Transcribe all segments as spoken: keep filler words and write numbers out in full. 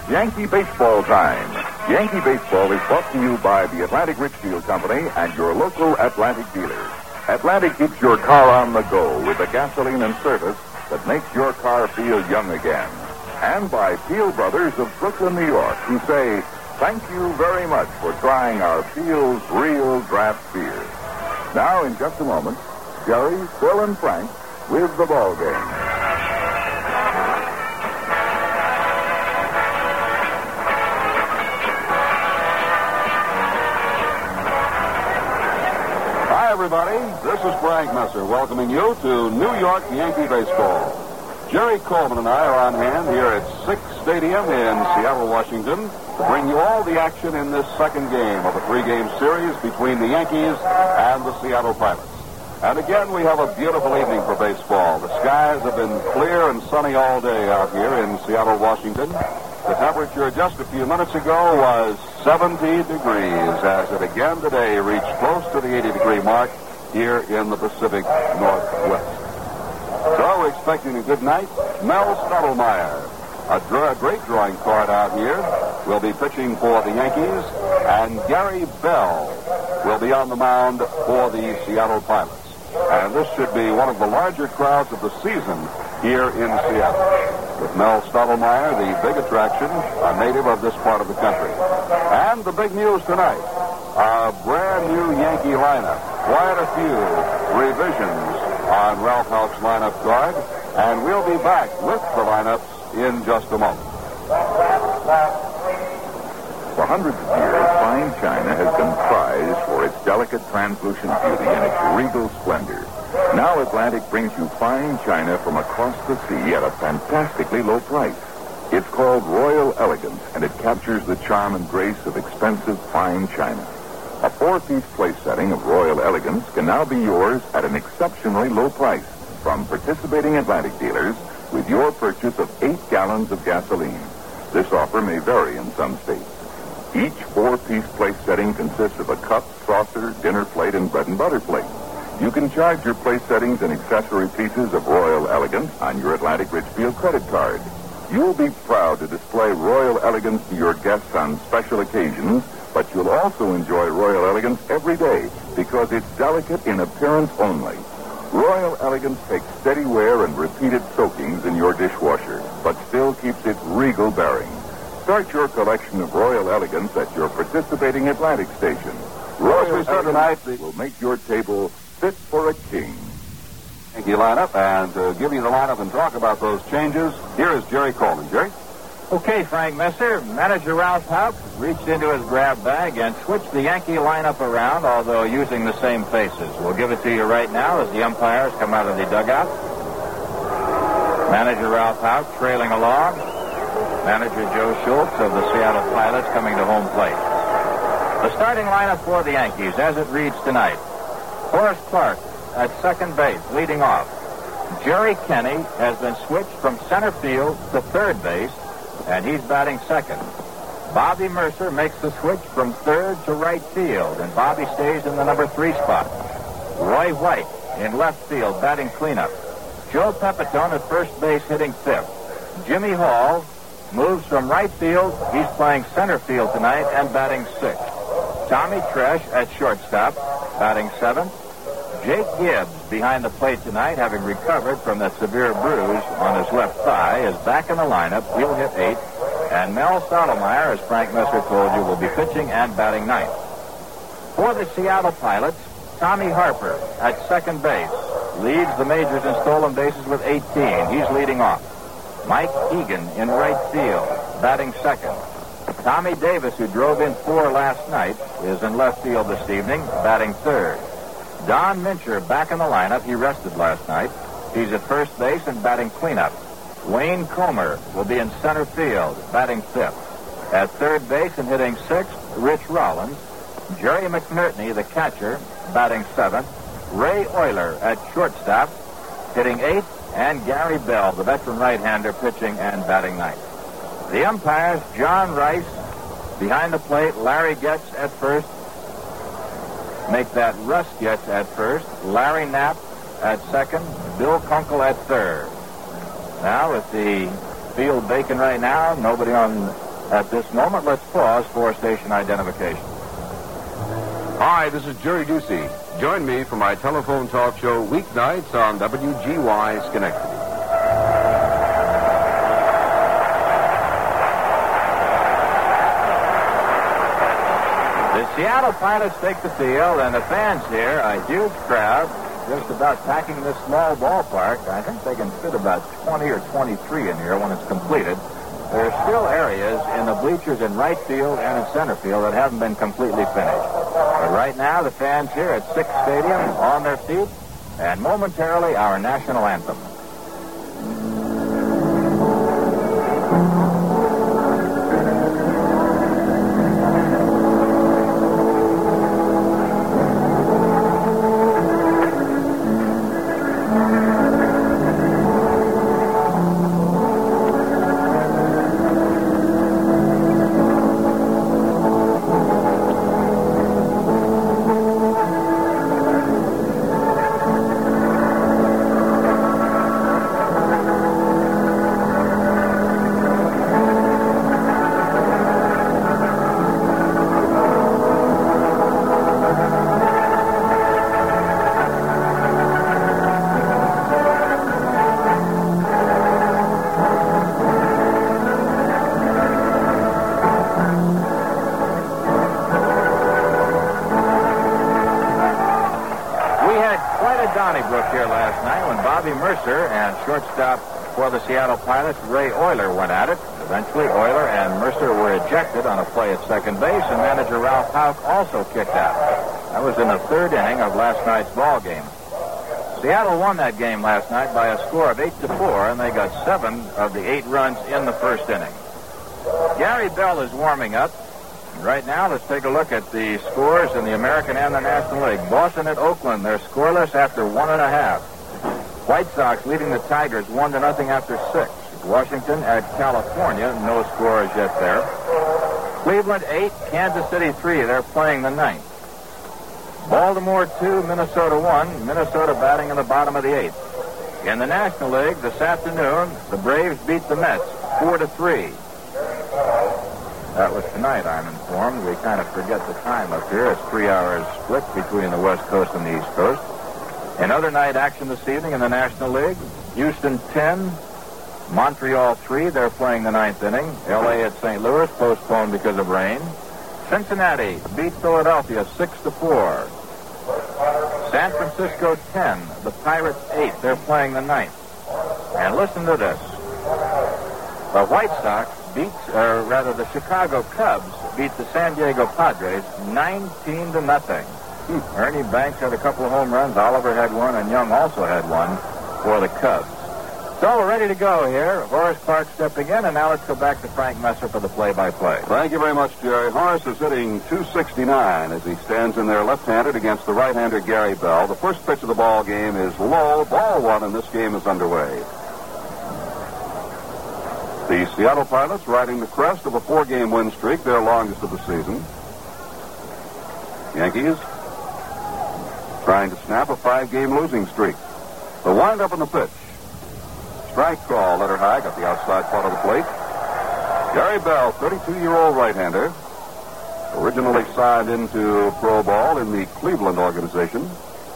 Yankee baseball time. Yankee baseball is brought to you by the Atlantic Richfield Company and your local Atlantic dealers. Atlantic keeps your car on the go with the gasoline and service that makes your car feel young again. And by Peel Brothers of Brooklyn, New York, who say, thank you very much for trying our Peel's Real Draft Beer. Now, in just a moment, Jerry, Phil, and Frank with the ball game. Hi, everybody. This is Frank Messer welcoming you to New York Yankee Baseball. Jerry Coleman and I are on hand here at Sick's Stadium in Seattle, Washington, to bring you all the action in this second game of a three-game series between the Yankees and the Seattle Pilots. And again, we have a beautiful evening for baseball. The skies have been clear and sunny all day out here in Seattle, Washington. The temperature just a few minutes ago was seventy degrees, as it again today reached close to the eighty-degree mark here in the Pacific Northwest. So we're expecting a good night. Mel Stottlemyre, a, dra- a great drawing card out here, will be pitching for the Yankees, and Gary Bell will be on the mound for the Seattle Pilots. And this should be one of the larger crowds of the season here in Seattle, with Mel Stottlemyre, the big attraction, a native of this part of the country. And the big news tonight, a brand new Yankee lineup. Quite a few revisions on Ralph Houk's lineup card, and we'll be back with the lineups in just a moment. For hundreds of years, fine china has been prized for its delicate translucent beauty and its regal splendor. Now Atlantic brings you fine china from across the sea at a fantastically low price. It's called Royal Elegance, and it captures the charm and grace of expensive fine china. A four-piece place setting of Royal Elegance can now be yours at an exceptionally low price from participating Atlantic dealers with your purchase of eight gallons of gasoline. This offer may vary in some states. Each four-piece place setting consists of a cup, saucer, dinner plate, and bread and butter plate. You can charge your place settings and accessory pieces of Royal Elegance on your Atlantic Richfield credit card. You'll be proud to display Royal Elegance to your guests on special occasions, but you'll also enjoy Royal Elegance every day because it's delicate in appearance only. Royal Elegance takes steady wear and repeated soakings in your dishwasher, but still keeps its regal bearing. Start your collection of Royal Elegance at your participating Atlantic station. Royal Elegance tonight will make your table fit for a king. Yankee lineup, and to give you the lineup and talk about those changes, here is Jerry Coleman. Jerry? Okay, Frank Messer. Manager Ralph Houk reached into his grab bag and switched the Yankee lineup around, although using the same faces. We'll give it to you right now as the umpires come out of the dugout. Manager Ralph Houk trailing along. Manager Joe Schultz of the Seattle Pilots coming to home plate. The starting lineup for the Yankees as it reads tonight. Horace Clarke at second base, leading off. Jerry Kenney has been switched from center field to third base, and he's batting second. Bobby Mercer makes the switch from third to right field, and Bobby stays in the number three spot. Roy White in left field, batting cleanup. Joe Pepitone at first base, hitting fifth. Jimmy Hall moves from right field. He's playing center field tonight and batting sixth. Tommy Tresh at shortstop, batting seventh. Jake Gibbs behind the plate tonight, having recovered from that severe bruise on his left thigh, is back in the lineup. He'll hit eighth. And Mel Stottlemyre, as Frank Messer told you, will be pitching and batting ninth. For the Seattle Pilots, Tommy Harper at second base leads the majors in stolen bases with eighteen. He's leading off. Mike Egan in right field, batting second. Tommy Davis, who drove in four last night, is in left field this evening, batting third. Don Mincher back in the lineup. He rested last night. He's at first base and batting cleanup. Wayne Comer will be in center field, batting fifth. At third base and hitting sixth, Rich Rollins. Jerry McNertney, the catcher, batting seventh. Ray Euler at shortstop, hitting eighth. And Gary Bell, the veteran right-hander, pitching and batting ninth. The umpires, John Rice behind the plate, Larry Getz at first. Make that Russ Getz at first, Larry Knapp at second, Bill Kunkel at third. Now with the field vacant right now, nobody on At this moment, let's pause for station identification. Hi, this is Jerry Ducey. Join me for my telephone talk show weeknights on W G Y Schenectady. The Seattle Pilots take the field, and the fans here, a huge crowd, just about packing this small ballpark. I think they can fit about twenty or twenty-three in here when it's completed. There are still areas in the bleachers in right field and in center field that haven't been completely finished. But right now, the fans here at Sick's Stadium on their feet, and momentarily our national anthem. Donnybrook here last night when Bobby Mercer and shortstop for the Seattle Pilots, Ray Euler, went at it. Eventually, Euler and Mercer were ejected on a play at second base, and manager Ralph Houck also kicked out. That was in the third inning of last night's ball game. Seattle won that game last night by a score of eight to four, and they got seven of the eight runs in the first inning. Gary Bell is warming up. Right now, let's take a look at the scores in the American and the National League. Boston at Oakland, they're scoreless after one and a half. White Sox leading the Tigers one to nothing after six. Washington at California, no scores yet there. Cleveland eight, Kansas City three. They're playing the ninth. Baltimore two, Minnesota one. Minnesota batting in the bottom of the eighth. In the National League this afternoon, the Braves beat the Mets four to three. That was tonight, I'm informed. We kind of forget the time up here. It's three hours split between the West Coast and the East Coast. In other night action this evening in the National League, Houston ten, Montreal three. They're playing the ninth inning. L A at Saint Louis, postponed because of rain. Cincinnati beat Philadelphia six to four. San Francisco ten, the Pirates eight. They're playing the ninth. And listen to this. The White Sox beat, or rather the Chicago Cubs beat the San Diego Padres nineteen to nothing. Hmm. Ernie Banks had a couple of home runs. Oliver had one, and Young also had one for the Cubs. So we're ready to go here. Horace Clarke stepping in, and now let's go back to Frank Messer for the play-by-play. Thank you very much, Jerry. Horace is hitting two sixty-nine as he stands in there left-handed against the right-hander Gary Bell. The first pitch of the ball game is low. Ball one, and this game is underway. The Seattle Pilots riding the crest of a four-game win streak, their longest of the season. Yankees trying to snap a five-game losing streak. The wind-up in the pitch. Strike call, letter high, got the outside part of the plate. Gary Bell, thirty-two-year-old right-hander, originally signed into pro ball in the Cleveland organization.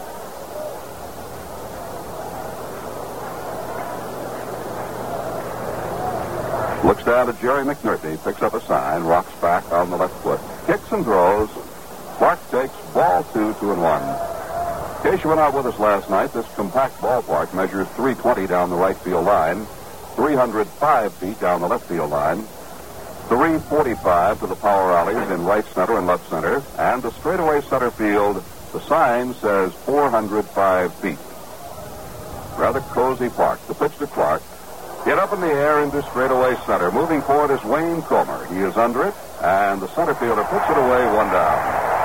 Looks down at Jerry McNerney, picks up a sign, rocks back on the left foot, kicks and throws. Clarke takes ball two, two and one. In case you were not with us last night, this compact ballpark measures three twenty down the right field line, three hundred five feet down the left field line, three forty-five to the power alleys in right center and left center, and the straightaway center field, the sign says four hundred five feet. Rather cozy park. The pitch to Clarke. Get up in the air into straightaway center. Moving forward is Wayne Comer. He is under it, and the center fielder puts it away, one down.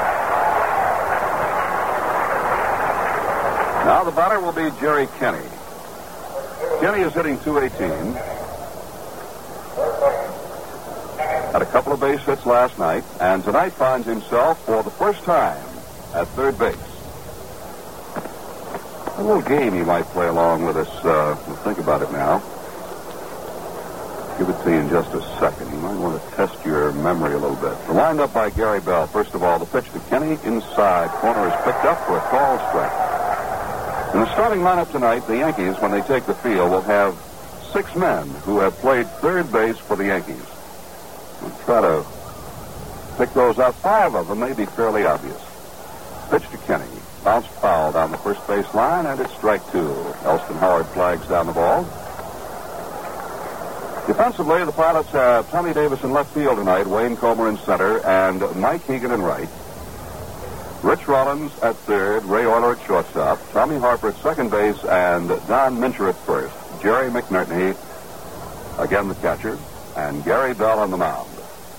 Now the batter will be Jerry Kenney. Kenney is hitting two eighteen. Had a couple of base hits last night, and tonight finds himself for the first time at third base. A little game he might play along with us. Uh, we'll think about it now. give it to you in just a second. You might want to test your memory a little bit. The wind-up by Gary Bell. First of all, the pitch to Kenny inside. Corner is picked up for a call strike. In the starting lineup tonight, the Yankees, when they take the field, will have six men who have played third base for the Yankees. We'll try to pick those out. Five of them may be fairly obvious. Pitch to Kenny. Bounced foul down the first base line, and it's strike two. Elston Howard flags down the ball. Defensively, the Pilots have Tommy Davis in left field tonight, Wayne Comer in center, and Mike Hegan in right. Rich Rollins at third, Ray Euler at shortstop, Tommy Harper at second base, and Don Mincher at first. Jerry McNerney, again the catcher, and Gary Bell on the mound.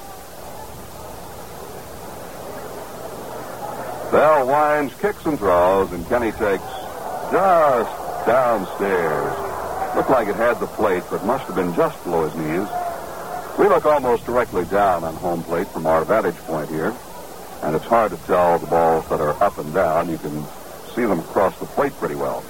Bell winds, kicks, and throws, and Kenny takes just downstairs. Looked like it had the plate, but must have been just below his knees. We look almost directly down on home plate from our vantage point here, and it's hard to tell the balls that are up and down. You can see them across the plate pretty well.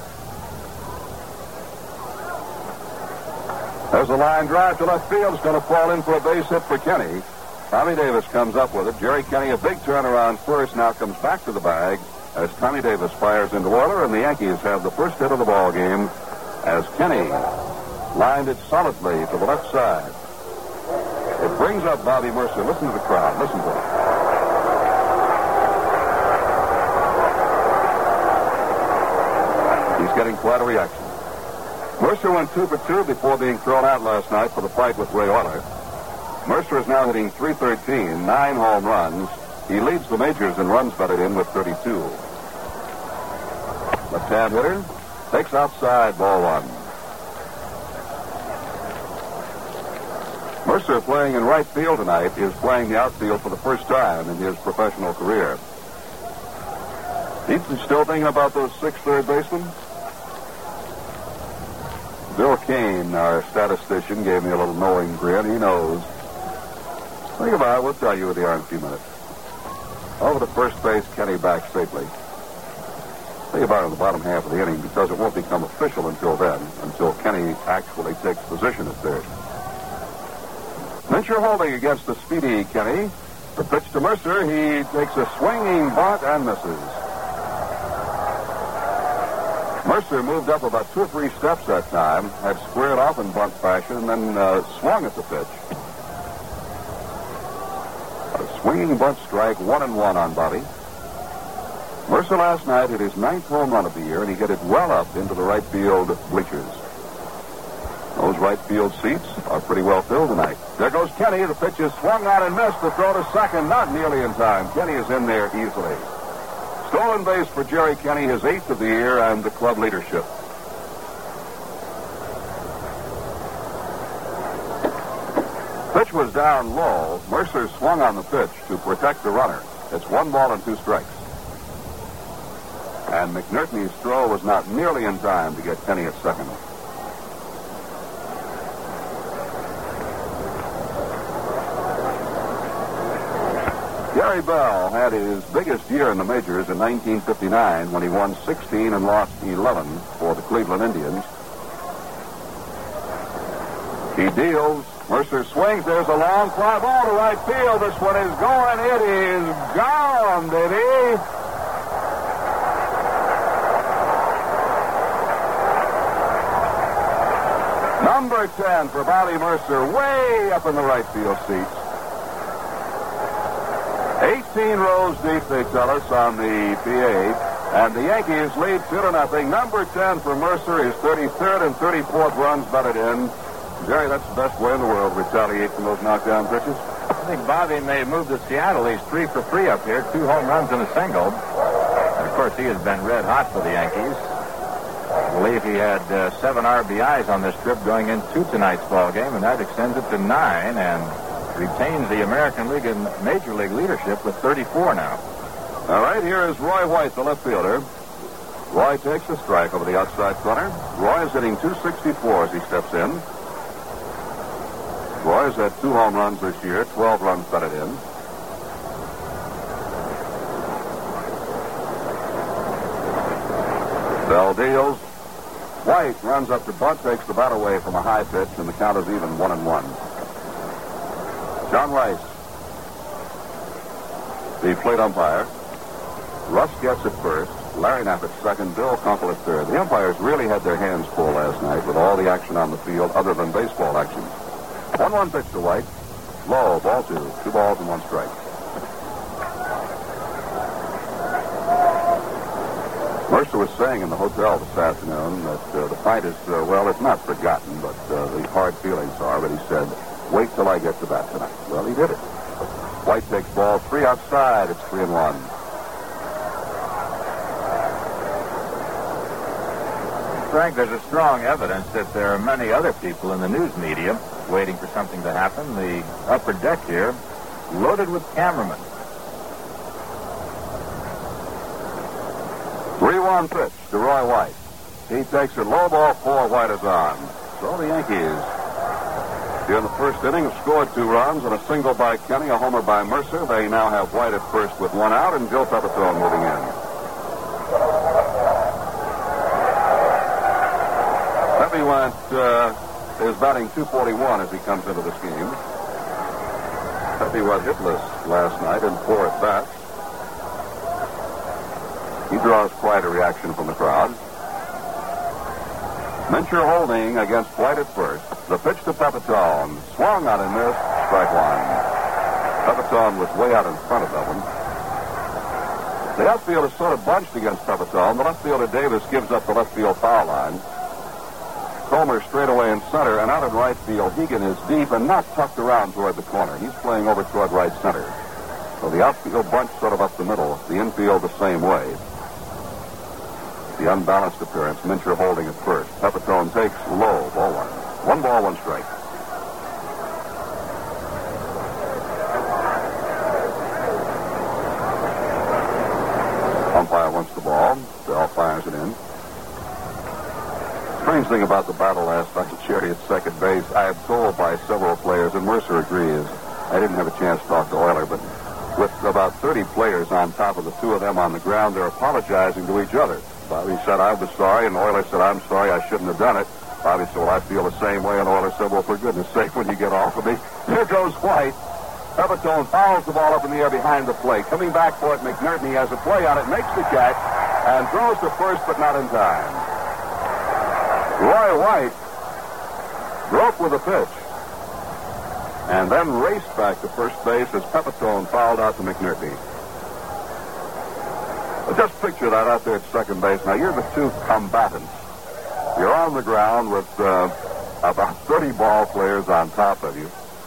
There's a line drive to left field. It's going to fall in for a base hit for Kenny. Tommy Davis comes up with it. Jerry Kenny, a big turnaround first, now comes back to the bag as Tommy Davis fires into Euler, and the Yankees have the first hit of the ball game as Kenny lined it solidly to the left side. It brings up Bobby Mercer. Listen to the crowd. Listen to it. He's getting quite a reaction. Mercer went two for two before being thrown out last night for the fight with Ray Euler. Mercer is now hitting three thirteen, nine home runs. He leads the majors in runs batted in with thirty-two. Left-hand hitter takes outside, ball one. Mercer, playing in right field tonight, is playing the outfield for the first time in his professional career. He's still thinking about those six third basemen? Bill Kane, our statistician, gave me a little knowing grin. He knows. Think about it. We'll tell you with the in a few minutes. Over to first base, Kenny back safely. Think about it in the bottom half of the inning, because it won't become official until then, until Kenny actually takes position at third. Mincher holding against the speedy Kenny. The pitch to Mercer. He takes a swinging bunt and misses. Mercer moved up about two or three steps that time, had squared off in bunt fashion, and then uh, swung at the pitch. A swinging bunt strike, one and one on Bobby. Mercer last night hit his ninth home run of the year, and he hit it well up into the right field bleachers. Those right field seats are pretty well filled tonight. There goes Kenny. The pitch is swung out and missed. The throw to second, not nearly in time. Kenny is in there easily. Stolen base for Jerry Kenny, his eighth of the year, and the club leadership. Pitch was down low. Mercer swung on the pitch to protect the runner. It's one ball and two strikes. And McNerney's throw was not nearly in time to get Kenny at second. Gary Bell had his biggest year in the majors in nineteen fifty-nine when he won sixteen and lost eleven for the Cleveland Indians. He deals. Mercer swings. There's a long fly ball to right field. This one is going. It is gone, Diddy. Number ten for Bobby Mercer, way up in the right field seats. eighteen rows deep, they tell us, on the P A. And the Yankees lead two to nothing. Number ten for Mercer, his thirty-third and thirty-fourth runs batted in. Jerry, that's the best way in the world to retaliate from those knockdown pitches. I think Bobby may move to Seattle. He's three for three up here, two home runs and a single. And, of course, he has been red hot for the Yankees. I believe he had uh, seven R B Is on this trip going into tonight's ball game, and that extends it to nine and retains the American League and Major League leadership with thirty-four now. All right, here is Roy White, the left fielder. Roy takes a strike over the outside corner. Roy is hitting two sixty-four as he steps in. Roy has had two home runs this year, twelve runs batted in. Bell deals. White runs up to bunt, takes the bat away from a high pitch, and the count is even one and one. John Rice, the plate umpire. Russ gets at first. Larry Knapp at second. Bill Kunkel at third. The umpires really had their hands full last night with all the action on the field other than baseball action. one one pitch to White. Low, ball two. Two balls and one strike. Mercer was saying in the hotel this afternoon that uh, the fight is, uh, well, it's not forgotten, but uh, the hard feelings are. But he said, wait till I get to bat tonight. Well, he did it. White takes ball three outside. It's three and one. Frank, there's a strong evidence that there are many other people in the news media waiting for something to happen. The upper deck here, loaded with cameramen. three one pitch to Roy White. He takes it low, ball four. White is on. So the Yankees, here in the first inning, have scored two runs and a single by Kenny, a homer by Mercer. They now have White at first with one out and Joe Pepitone moving in. Pepe went, uh, is batting two forty-one as he comes into this game. Pepe was hitless last night in four at bats. He draws quite a reaction from the crowd. Mincher holding against White at first. The pitch to Pepitone. Swung on and missed. Strike one. Pepitone was way out in front of that one. The outfield is sort of bunched against Pepitone. The left fielder Davis gives up the left field foul line. Comer straight away in center, and out in right field, Hegan is deep and not tucked around toward the corner. He's playing over toward right center. So the outfield bunch sort of up the middle. The infield the same way. The unbalanced appearance, Mincher holding at first. Pepitone takes low, ball one. One ball, one strike. Umpire wants the ball. Bell fires it in. Strange thing about the battle last night, Cherry at second base, I am told by several players, and Mercer agrees. I didn't have a chance to talk to Euler, but with about thirty players on top of the two of them on the ground, they're apologizing to each other. Bobby said, I was sorry, and Euler said, I'm sorry, I shouldn't have done it. Bobby said, well, I feel the same way, and Euler said, well, for goodness sake, when you get off of me. Here goes White. Pepitone fouls the ball up in the air behind the plate. Coming back for it, McNerney has a play on it, makes the catch, and throws to first, but not in time. Roy White broke with a pitch, and then raced back to first base as Pepitone fouled out to McNerney. Just picture that out there at second base. Now, you're the two combatants. You're on the ground with uh, about thirty ball players on top of you.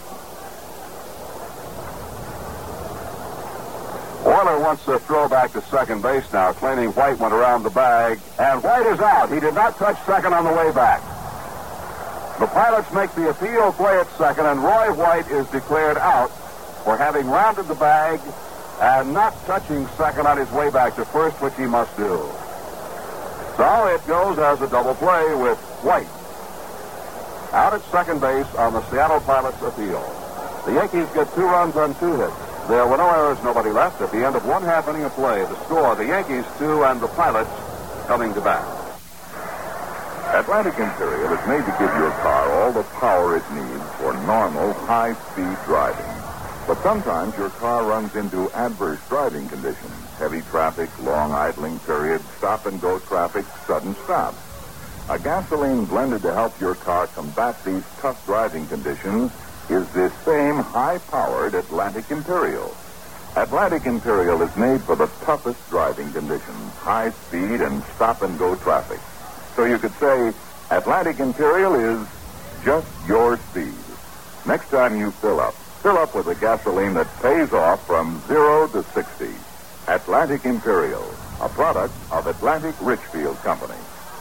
Euler wants to throw back to second base now, claiming White went around the bag, and White is out. He did not touch second on the way back. The Pilots make the appeal play at second, and Roy White is declared out for having rounded the bag and not touching second on his way back to first, which he must do. So it goes as a double play with White out at second base on the Seattle Pilots appeal. The Yankees get two runs on two hits. There were no errors, nobody left. At the end of one half inning of play, the score, the Yankees two and the Pilots coming to bat. Atlantic Imperial is made to give your car all the power it needs for normal, high-speed driving. But sometimes your car runs into adverse driving conditions. Heavy traffic, long idling periods, stop-and-go traffic, sudden stops. A gasoline blended to help your car combat these tough driving conditions is this same high-powered Atlantic Imperial. Atlantic Imperial is made for the toughest driving conditions, high speed and stop-and-go traffic. So you could say Atlantic Imperial is just your speed. Next time you fill up, fill up with a gasoline that pays off from zero to sixty. Atlantic Imperial, a product of Atlantic Richfield Company.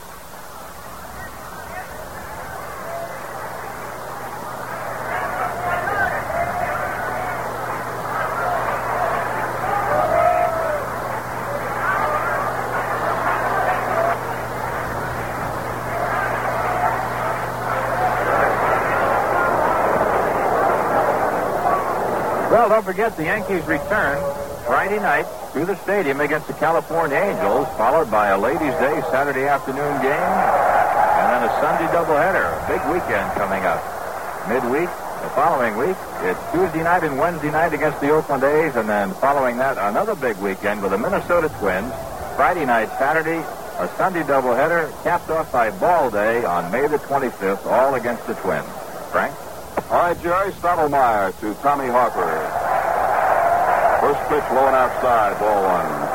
Well, don't forget the Yankees return Friday night to the stadium against the California Angels, followed by a Ladies' Day Saturday afternoon game then a Sunday doubleheader. A big weekend coming up. Midweek, the following week, it's Tuesday night and Wednesday night against the Oakland A's, and then following that, another big weekend with the Minnesota Twins. Friday night, Saturday, a Sunday doubleheader, capped off by Ball Day on May the twenty-fifth, all against the Twins. Frank? All right, Jerry, Stottlemyre to Tommy Harper. First pitch low and outside, ball one.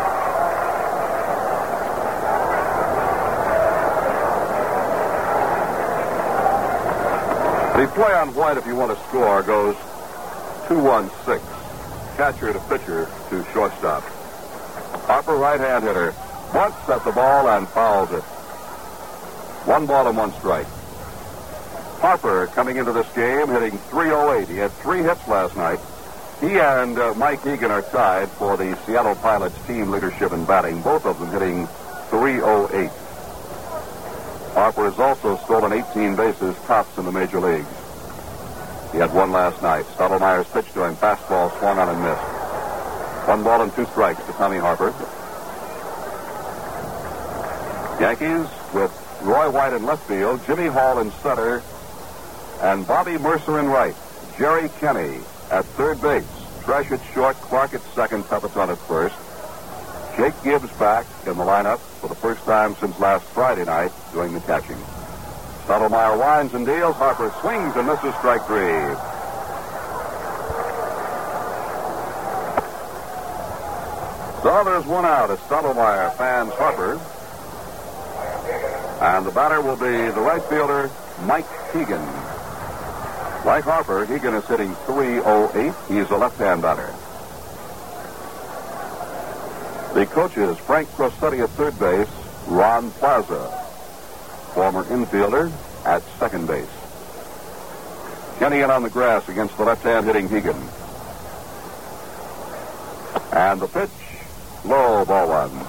The play on White, if you want to score, goes two one six. Catcher to pitcher to shortstop. Harper, right-hand hitter, bunts at the ball and fouls it. One ball and one strike. Harper coming into this game hitting three oh eight. He had three hits last night. He and uh, Mike Egan are tied for the Seattle Pilots team leadership in batting, both of them hitting three oh eight. Harper has also stolen eighteen bases, tops in the major leagues. He had one last night. Stottlemyre's pitch to him, fastball swung on and missed. One ball and two strikes to Tommy Harper. Yankees with Roy White in left field, Jimmy Hall in center, and Bobby Mercer in right. Jerry Kenney at third base. Tresh at short, Clark at second, Pepitone at first. Jake Gibbs back in the lineup for the first time since last Friday night doing the catching. Stottlemyre winds and deals. Harper swings and misses, strike three. So there's one out as Stottlemyre fans Harper. And the batter will be the right fielder, Mike Hegan. Like Harper, Hegan is hitting three oh eight. He's a left-hand batter. The coaches, Frank Crosetti at third base, Ron Plaza, former infielder, at second base. Kenny in on the grass against the left-hand hitting Hegan. And the pitch, low, ball one.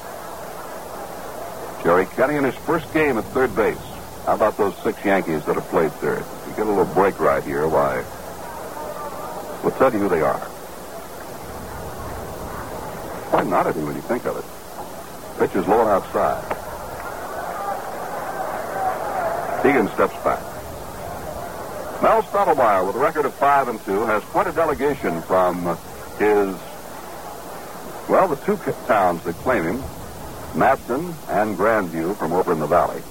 Jerry Kenny in his first game at third base. How about those six Yankees that have played third? You get a little break right here. Why? We'll tell you who they are. Quite an oddity when you think of it. Pitch is low and outside. Hegan steps back. Mel Stottlemyre, with a record of five and two, has quite a delegation from his, well, the two towns that claim him, Matson and Grandview from over in the valley.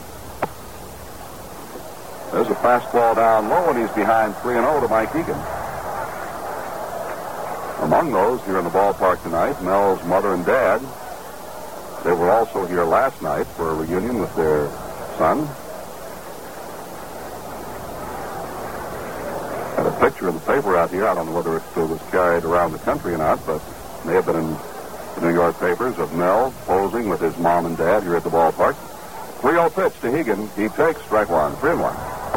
There's a fastball down low, and he's behind three and oh to Mike Egan. Among those here in the ballpark tonight, Mel's mother and dad. They were also here last night for a reunion with their son. Had a picture in the paper out here. I don't know whether it still was carried around the country or not, but it may have been in the New York papers of Mel posing with his mom and dad here at the ballpark. three oh pitch to Hegan. He takes strike one, three and one.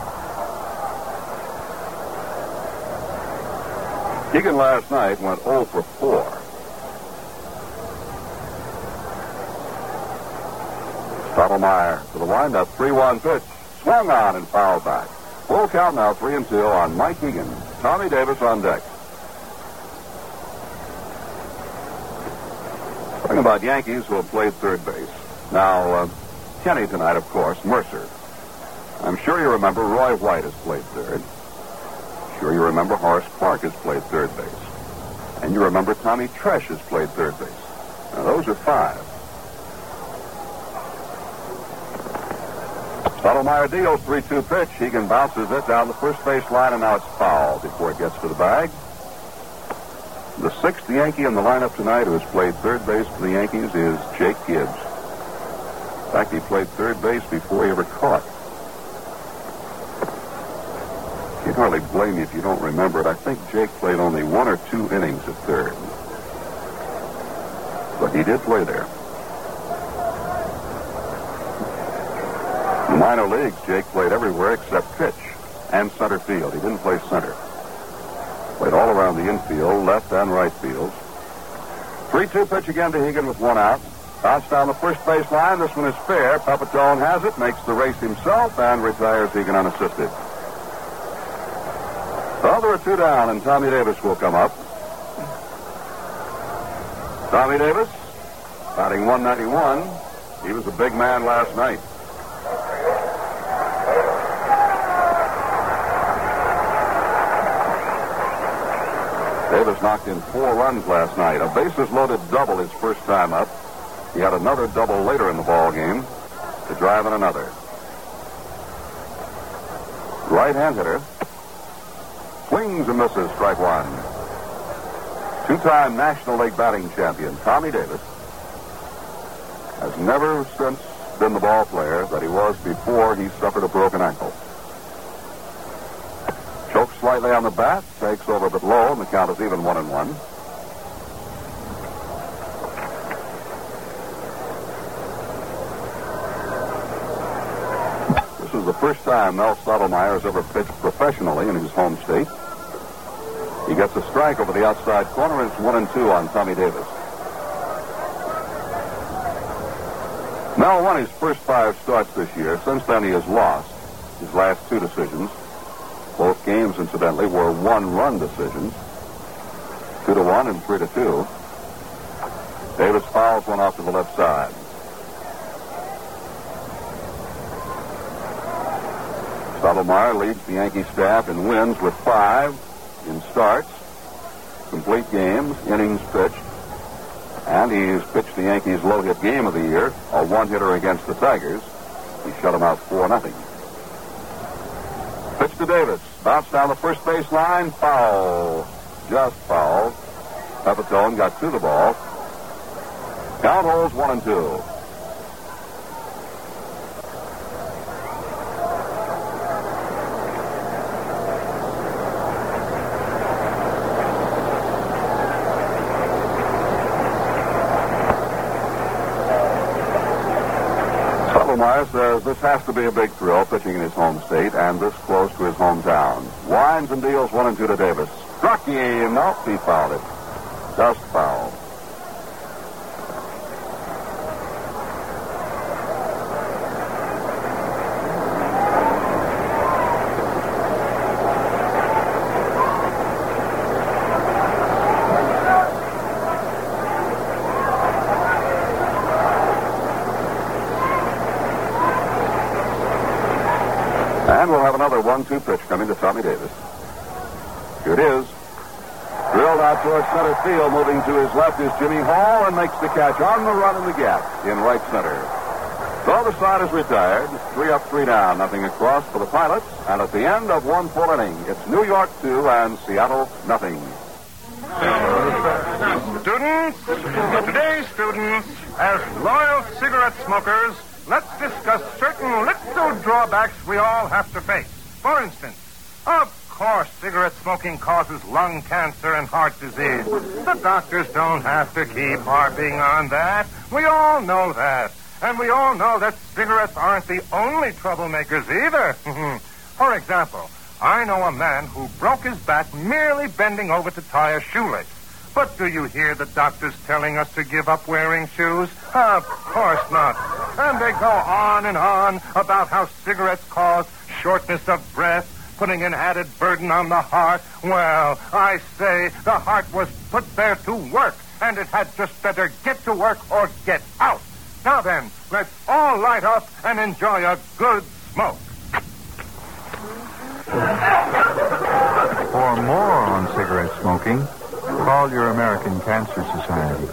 Hegan last night went oh for four. Stottlemyre to the windup, three one pitch. Swung on and fouled back. Full count now, three and two on Mike Egan. Tommy Davis on deck. Talking about Yankees who have played third base. Now, uh, Kenny tonight, of course, Mercer. I'm sure you remember Roy White has played third. Sure you remember Horace Clark has played third base. And you remember Tommy Tresh has played third base. Now, those are five. Stottlemyre deals three two pitch. Hegan bounces it down the first base line, and now it's fouled before it gets to the bag. The sixth Yankee in the lineup tonight who has played third base for the Yankees is Jake Gibbs. In fact, he played third base before he ever caught. Can't hardly blame you if you don't remember it. I think Jake played only one or two innings at third. But he did play there. In the minor leagues, Jake played everywhere except pitch and center field. He didn't play center. Played all around the infield, left and right fields. three two pitch again to Hegan with one out. Bounce down the first base line. This one is fair. Pepitone has it, makes the race himself, and retires Hegan unassisted. So there are two down, and Tommy Davis will come up. Tommy Davis, batting one ninety-one. He was a big man last night. Davis knocked in four runs last night. A bases-loaded double his first time up. He had another double later in the ball game to drive in another. Right-hand hitter. Swings and misses, strike one. Two-time National League batting champion Tommy Davis has never since been the ball player that he was before he suffered a broken ankle. Chokes slightly on the bat, takes over but low, and the count is even one and one. This is the first time Mel Stottlemyre has ever pitched professionally in his home state. He gets a strike over the outside corner, and it's one and two on Tommy Davis. Mel won his first five starts this year. Since then, he has lost his last two decisions. Both games, incidentally, were one-run decisions. Two to one and three to two. Davis fouls one off to the left side. Stottlemyre leads the Yankee staff in wins with five in starts, complete games, innings pitched, and he's pitched the Yankees' low-hit game of the year, a one-hitter against the Tigers. He shut them out four nothing. Pitch to Davis. Bounce down the first base line. Foul. Just foul. Pepitone got to the ball. Count holds one and two. Stottlemyre says this has to be a big thrill, pitching in his home state and this close to his hometown. Winds and deals one and two to Davis. Struck him. Nope, he fouled it. Just foul. And we'll have another one two pitch coming to Tommy Davis. Here it is. Drilled out towards center field. Moving to his left is Jimmy Hall and makes the catch on the run in the gap in right center. So the side is retired. Three up, three down. Nothing across for the Pilots. And at the end of one full inning, it's New York two and Seattle nothing. Students, today's students, as loyal cigarette smokers, let's discuss certain little drawbacks we all have to face. For instance, of course, cigarette smoking causes lung cancer and heart disease. The doctors don't have to keep harping on that. We all know that. And we all know that cigarettes aren't the only troublemakers either. For example, I know a man who broke his back merely bending over to tie a shoelace. But do you hear the doctors telling us to give up wearing shoes? Of course not. And they go on and on about how cigarettes cause shortness of breath, putting an added burden on the heart. Well, I say the heart was put there to work, and it had just better get to work or get out. Now then, let's all light up and enjoy a good smoke. For more on cigarette smoking, call your American Cancer Society.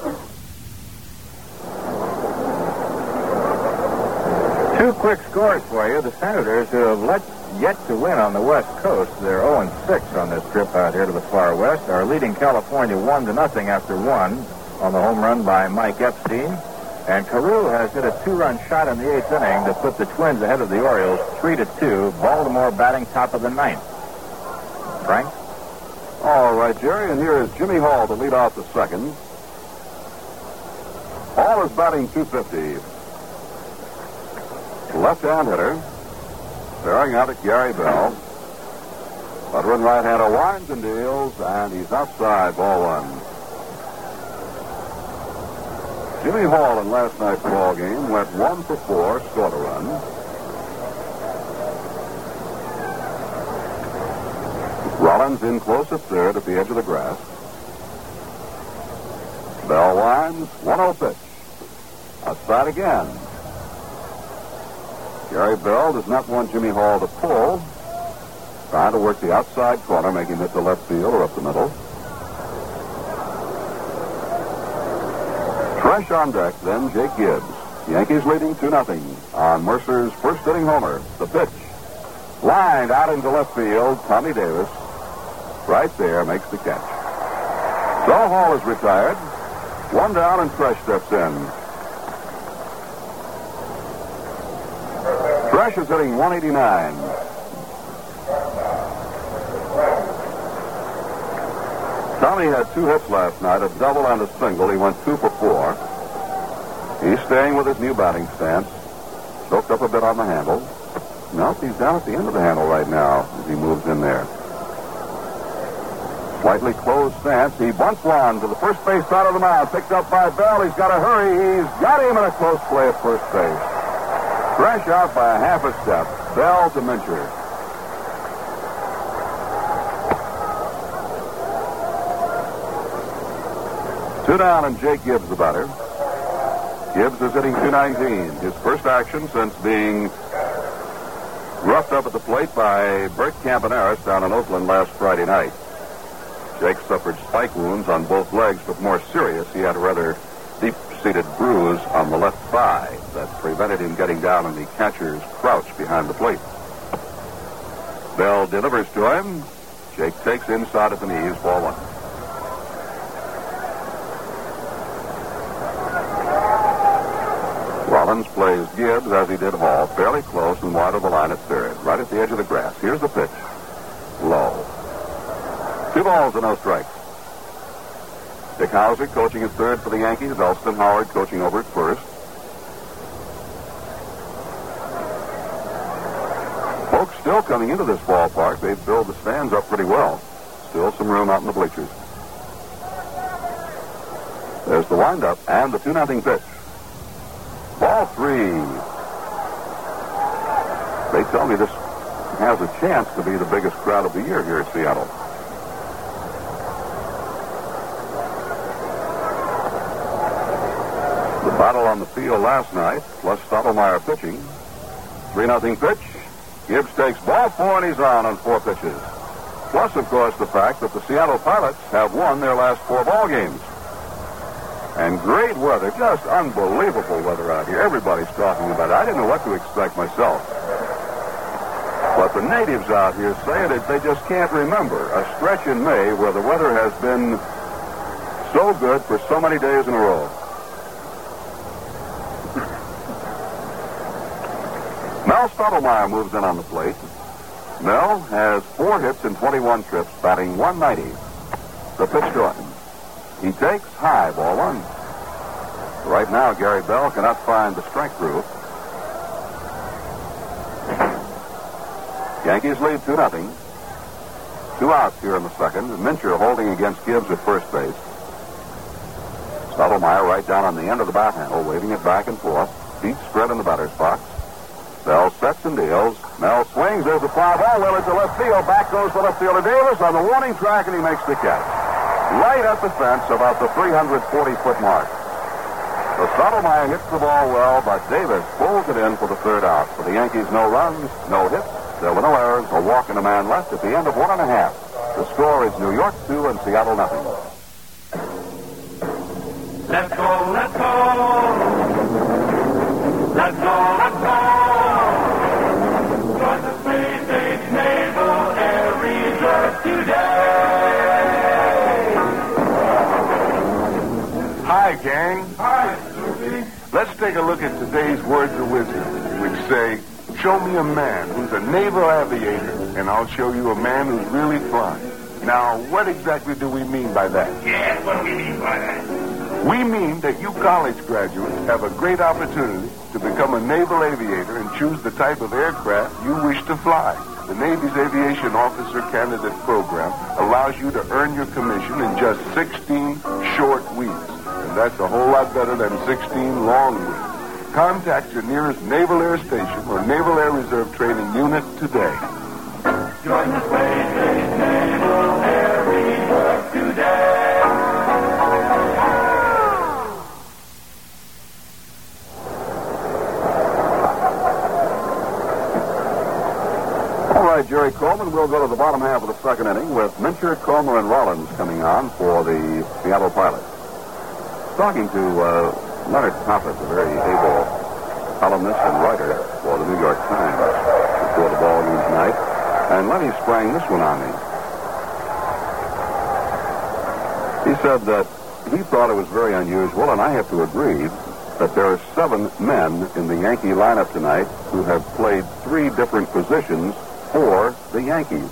Two quick scores for you. The Senators, who have let, yet to win on the West Coast, they're oh and six on this trip out here to the far west, are leading California one to nothing after one on the home run by Mike Epstein. And Carew has hit a two-run shot in the eighth inning to put the Twins ahead of the Orioles three to two. Baltimore batting top of the ninth. Frank? All right, Jerry, and here is Jimmy Hall to lead off the second. Hall is batting two fifty. Left-hand hitter. Staring out at Gary Bell. Veteran right-hander winds and deals, and he's outside, ball one. Jimmy Hall in last night's ball game went one for four, scored a run. Rollins in close at third at the edge of the grass. Bell winds, one oh pitch. Outside again. Gary Bell does not want Jimmy Hall to pull. Trying to work the outside corner, make him hit the left field or up the middle. Fresh on deck, then Jake Gibbs. Yankees leading two nothing on Mercer's first inning homer. The pitch. Lined out into left field. Tommy Davis, right there, makes the catch. So Hall is retired. One down and Fresh steps in. Fresh is hitting one eighty-nine. Tommy had two hits last night, a double and a single. He went two for four. He's staying with his new batting stance. Soaked up a bit on the handle. Nope, he's down at the end of the handle right now as he moves in there. Slightly closed stance. He bunts one to the first base side of the mound. Picked up by Bell. He's got to hurry. He's got him in a close play at first base. Fresh out by a half a step. Bell to Mincher. Two down and Jake Gibbs the batter. Gibbs is hitting two nineteen. His first action since being roughed up at the plate by Bert Campaneris down in Oakland last Friday night. Jake suffered spike wounds on both legs, but more serious, he had a rather deep-seated bruise on the left thigh that prevented him getting down in the catcher's crouch behind the plate. Bell delivers to him. Jake takes inside at the knees, ball one. Rollins plays Gibbs as he did Hall, fairly close and wide of the line at third, right at the edge of the grass. Here's the pitch. Low. Two balls and no strikes. Dick Hauser coaching at third for the Yankees. Elston Howard coaching over at first. Folks still coming into this ballpark. They've filled the stands up pretty well. Still some room out in the bleachers. There's the windup and the two nothing pitch. Ball three. They tell me this has a chance to be the biggest crowd of the year here at Seattle. The battle on the field last night, plus Stottlemyre pitching. three nothing pitch. Gibbs takes ball four and he's on on four pitches. Plus, of course, the fact that the Seattle Pilots have won their last four ball games. And great weather, just unbelievable weather out here. Everybody's talking about it. I didn't know what to expect myself. But the natives out here say that they just can't remember a stretch in May where the weather has been so good for so many days in a row. Mel Stottlemyre moves in on the plate. Mel has four hits in twenty-one trips, batting one ninety. The pitch to him. He takes high, ball one. Right now, Gary Bell cannot find the strike groove. Yankees lead two nothing. Two outs here in the second. Mincher holding against Gibbs at first base. Stottlemyre right down on the end of the bat handle, waving it back and forth. Feet spread in the batter's box. Bell sets and deals. Mel swings. There's a fly ball. Well, it's a left field. Back goes the left fielder Davis on the warning track, and he makes the catch. Right at the fence, about the three hundred forty foot mark. So Stottlemyre hits the ball well, but Davis pulls it in for the third out. For the Yankees, no runs, no hits. There were no errors, a walk and a man left at the end of one and a half. The score is New York two and Seattle nothing. Let's go, let's go. Let's go, let's go. Join the Space Age Naval Air Reserve today. Hi, gang. Hi, Snoopy. Let's take a look at today's words of wisdom, which say, show me a man who's a naval aviator, and I'll show you a man who's really flying. Now, what exactly do we mean by that? Yes, what do we mean by that? We mean that you college graduates have a great opportunity to become a naval aviator and choose the type of aircraft you wish to fly. The Navy's Aviation Officer Candidate Program allows you to earn your commission in just sixteen short weeks. And that's a whole lot better than sixteen long weeks. Contact your nearest Naval Air Station or Naval Air Reserve Training Unit today. Join the Space Age Naval Air Reserve today. All right, Jerry Coleman, we'll go to the bottom half of the second inning with Mincher, Comer, and Rollins coming on for the Seattle Pilots. talking to uh, Leonard Toppett, a very able columnist and writer for the New York Times before the ball game tonight, and Lenny sprang this one on me. He said that he thought it was very unusual, and I have to agree, that there are seven men in the Yankee lineup tonight who have played three different positions for the Yankees.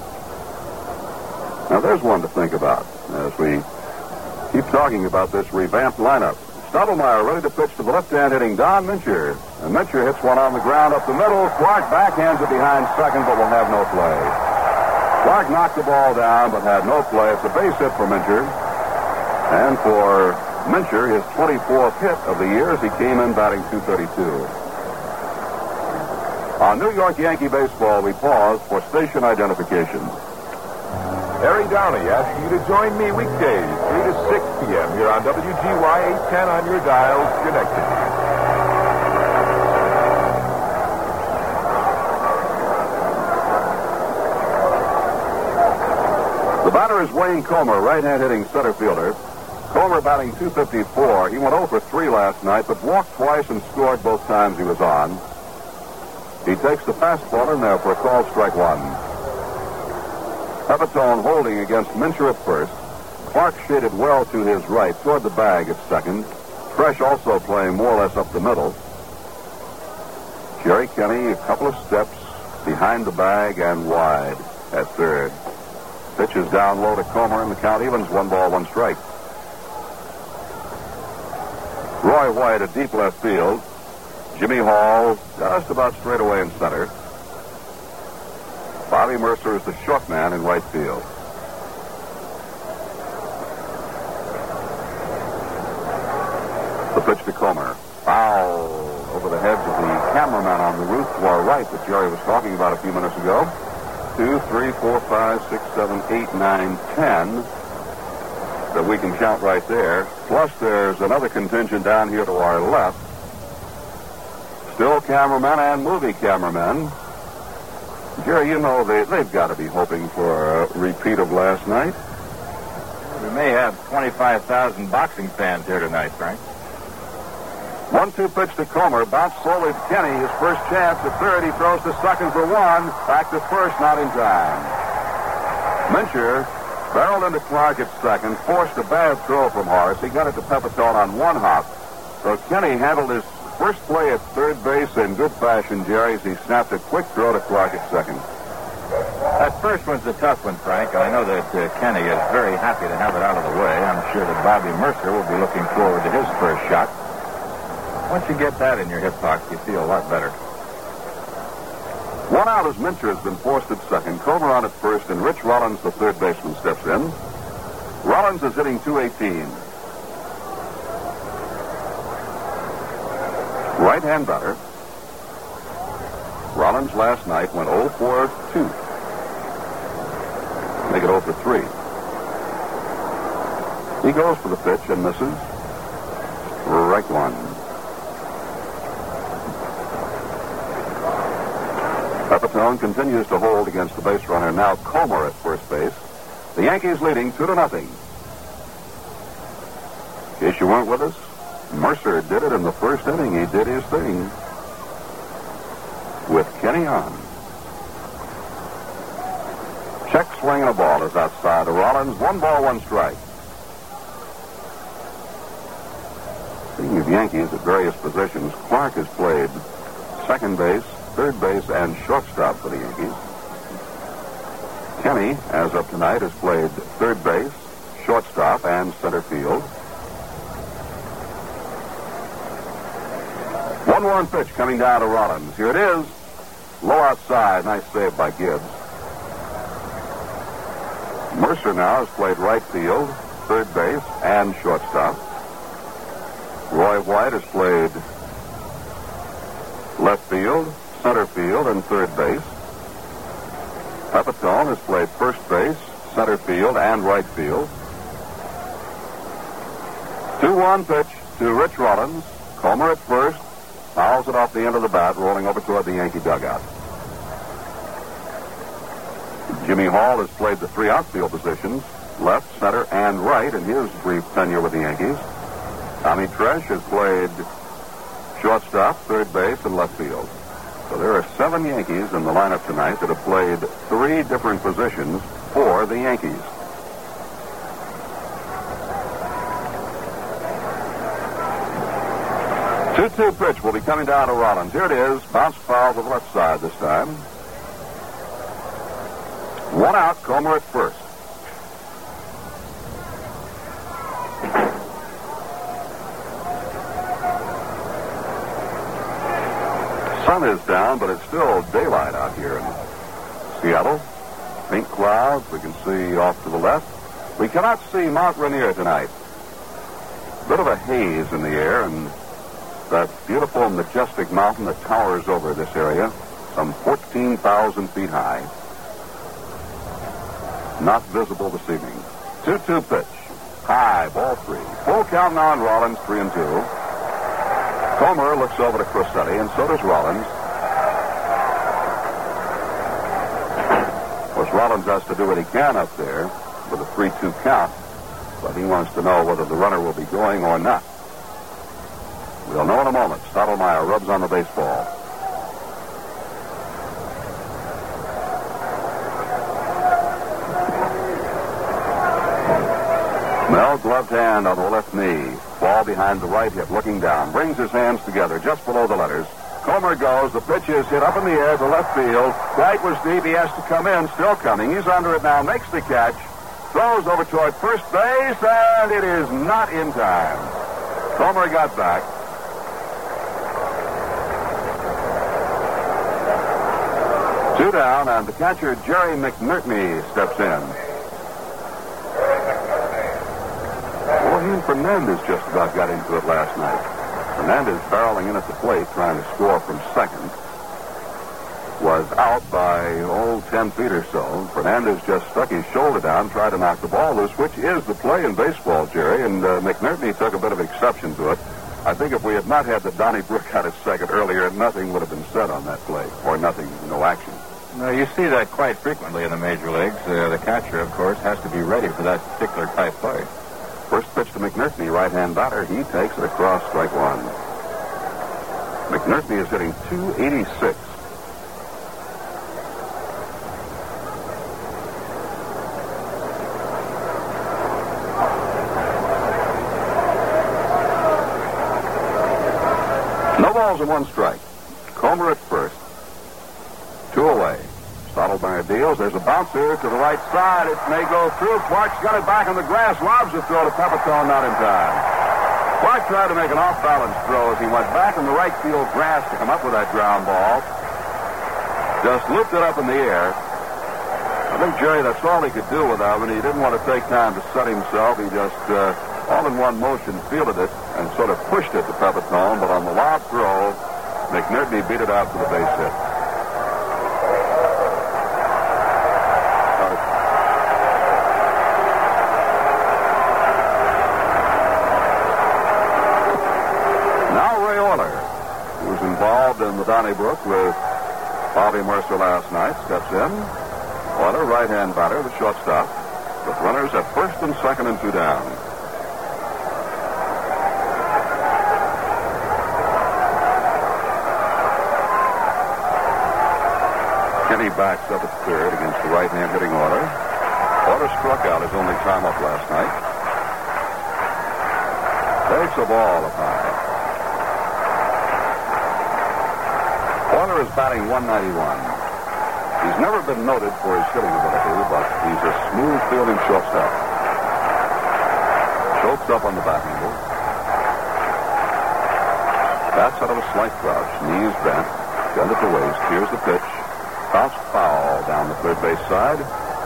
Now, there's one to think about as we keep talking about this revamped lineup. Stottlemyre ready to pitch to the left-hand hitting Don Mincher. And Mincher hits one on the ground up the middle. Clark backhands it behind second, but will have no play. Clark knocked the ball down, but had no play. It's a base hit for Mincher. And for Mincher, his twenty-fourth hit of the year as he came in batting two thirty-two. On New York Yankee baseball, we pause for station identification. Harry Downey asking you to join me weekdays, three to six p.m. here on W G Y eight ten on your dial, Schenectady. The batter is Wayne Comer, right-hand hitting center fielder. Comer batting two fifty-four. He went oh for three last night, but walked twice and scored both times he was on. He takes the fastball in there for a call strike one. Pepitone holding against Mincher at first. Clark shaded well to his right toward the bag at second. Fresh also playing more or less up the middle. Jerry Kenney a couple of steps behind the bag and wide at third. Pitch is down low to Comer, and the count evens one ball, one strike. Roy White at deep left field. Jimmy Hall just about straight away in center. Bobby Mercer is the short man in right field. The pitch to Comer. Foul over the heads of the cameraman on the roof to our right that Jerry was talking about a few minutes ago. Two, three, four, five, six, seven, eight, nine, ten that we can count right there. Plus there's another contingent down here to our left. Still cameramen and movie cameramen. Jerry, you know they, they've got to be hoping for a repeat of last night. We may have twenty-five thousand boxing fans here tonight, Frank. one two pitch to Comer. Bounce slowly to Kenney. His first chance at third. He throws to second for one. Back to first, not in time. Mincher barreled into Clark at second. Forced a bad throw from Horace. He got it to Pepitone on one hop. So Kenney handled his first play at third base in good fashion, Jerry, as he snapped a quick throw to Clark at second. That first one's a tough one, Frank. I know that uh, Kenney is very happy to have it out of the way. I'm sure that Bobby Mercer will be looking forward to his first shot. Once you get that in your hip pocket, you feel a lot better. One out as Mincher has been forced at second. Comer on at first, and Rich Rollins, the third baseman, steps in. Rollins is hitting two eighteen. Right-hand batter. Rollins last night went oh for two. Make it oh for three. He goes for the pitch and misses. Strike one. Pepitone continues to hold against the base runner. Now Comer at first base. The Yankees leading two to nothing. In case you weren't with us, Mercer did it in the first inning. He did his thing with Kenney on. Check swing and a ball is outside to Rollins. One ball, one strike. Speaking of Yankees at various positions, Clark has played second base, third base, and shortstop for the Yankees. Kenney, as of tonight, has played third base, shortstop, and center field. one one pitch coming down to Rollins. Here it is. Low outside. Nice save by Gibbs. Mercer now has played right field, third base, and shortstop. Roy White has played left field, center field, and third base. Pepitone has played first base, center field, and right field. two one pitch to Rich Rollins. Comer at first. Fouls it off the end of the bat, rolling over toward the Yankee dugout. Jimmy Hall has played the three outfield positions, left, center, and right in his brief tenure with the Yankees. Tommy Tresh has played shortstop, third base, and left field. So there are seven Yankees in the lineup tonight that have played three different positions for the Yankees. two two pitch will be coming down to Rollins. Here it is. Bounce foul to the left side this time. One out, Comer at first. Sun is down, but it's still daylight out here in Seattle. Pink clouds we can see off to the left. We cannot see Mount Rainier tonight. Bit of a haze in the air, and that beautiful, majestic mountain that towers over this area, some fourteen thousand feet high, not visible this evening. two two pitch. High, ball three. Full count now on Rollins, three and two. Comer looks over to Crosetti, and so does Rollins. Of course, Rollins has to do what he can up there with a three two count, but he wants to know whether the runner will be going or not. We'll know in a moment. Stottlemyre rubs on the baseball. Mel, gloved hand on the left knee. Ball behind the right hip, looking down. Brings his hands together just below the letters. Comer goes. The pitch is hit up in the air to left field. Right was deep. He has to come in. Still coming. He's under it now. Makes the catch. Throws over toward first base, and it is not in time. Comer got back. Two down, and the catcher, Jerry McNerney, steps in. Jorge Fernandez just about got into it last night. Fernandez barreling in at the plate, trying to score from second. Was out by, oh, ten feet or so. Fernandez just stuck his shoulder down, tried to knock the ball loose, which is the play in baseball, Jerry, and uh, McNerney took a bit of exception to it. I think if we had not had the Donnybrook out at second earlier, nothing would have been said on that play, or nothing, no action. No, you see that quite frequently in the major leagues. Uh, the catcher, of course, has to be ready for that particular type play. First pitch to McNerney, right-hand batter. He takes it across, strike one. McNerney is hitting two eighty-six. No balls and one strike. Comer at first. Two away. Stottlemyre deals. There's a bouncer to the right side. It may go through. Clark's got it back on the grass. Lobs the throw to Pepitone, not in time. Clark tried to make an off-balance throw as he went back in the right field grass to come up with that ground ball. Just looped it up in the air. I think, Jerry, that's all he could do with that one. He didn't want to take time to set himself. He just, uh, all in one motion, fielded it and sort of pushed it to Pepitone. But on the lob throw, McNerney beat it out for the base hit. In the Donnybrook with Bobby Mercer last night, steps in. Euler, right-hand batter, the shortstop, with runners at first and second and two down. Kenny backs up at third against the right-hand hitting Euler. Euler struck out his only time up last night. Takes a ball up high. Euler is batting one ninety-one. He's never been noted for his hitting ability, but he's a smooth fielding shortstop. Chokes up on the bat handle. Bats out of a slight crouch, knees bent, gun at the waist. Here's the pitch. Bounced foul down the third base side.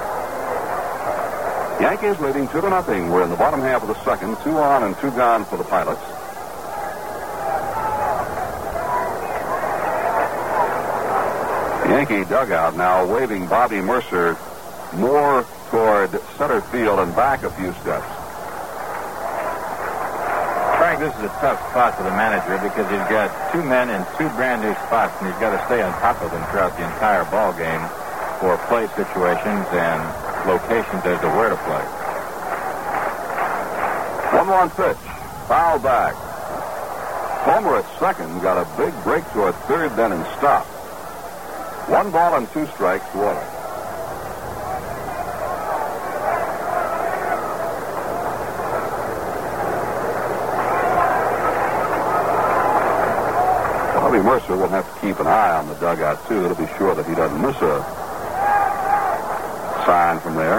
Yankees leading two to nothing. We're in the bottom half of the second. Two on and two gone for the Pilots. Yankee dugout now waving Bobby Mercer more toward center field and back a few steps. Frank, this is a tough spot for the manager because he's got two men in two brand new spots, and he's got to stay on top of them throughout the entire ball game for play situations and locations as to where to play. one one pitch. Foul back. Homer at second got a big break toward third, then and stopped. One ball and two strikes to order. Bobby Mercer will have to keep an eye on the dugout, too, to be sure that he doesn't miss a sign from there.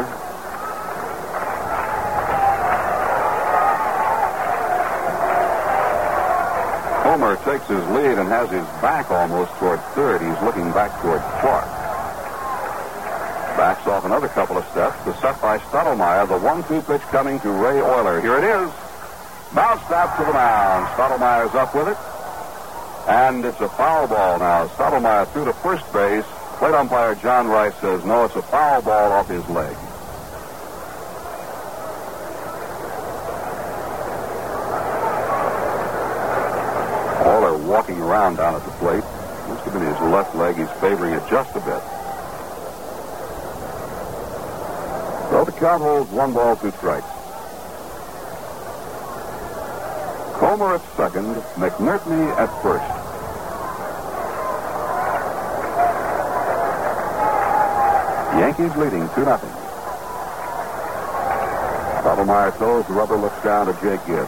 Homer takes his lead and has his back almost toward third. He's looking back toward Clark. Backs off another couple of steps. The set by Stottlemyre. The one two pitch coming to Ray Oyler. Here it is. Bounced out to the mound. Stottlemyre's up with it. And it's a foul ball now. Stottlemyre threw to first base. Plate umpire John Rice says, no, it's a foul ball off his leg. Oyler walking around down at the plate. Must have been his left leg. He's favoring it just a bit. So the count holds one ball, two strikes. Comer at second, McNertney at first. Yankees leading two nothing. Stottlemyre throws, the rubber looks down to Jake Gibbs.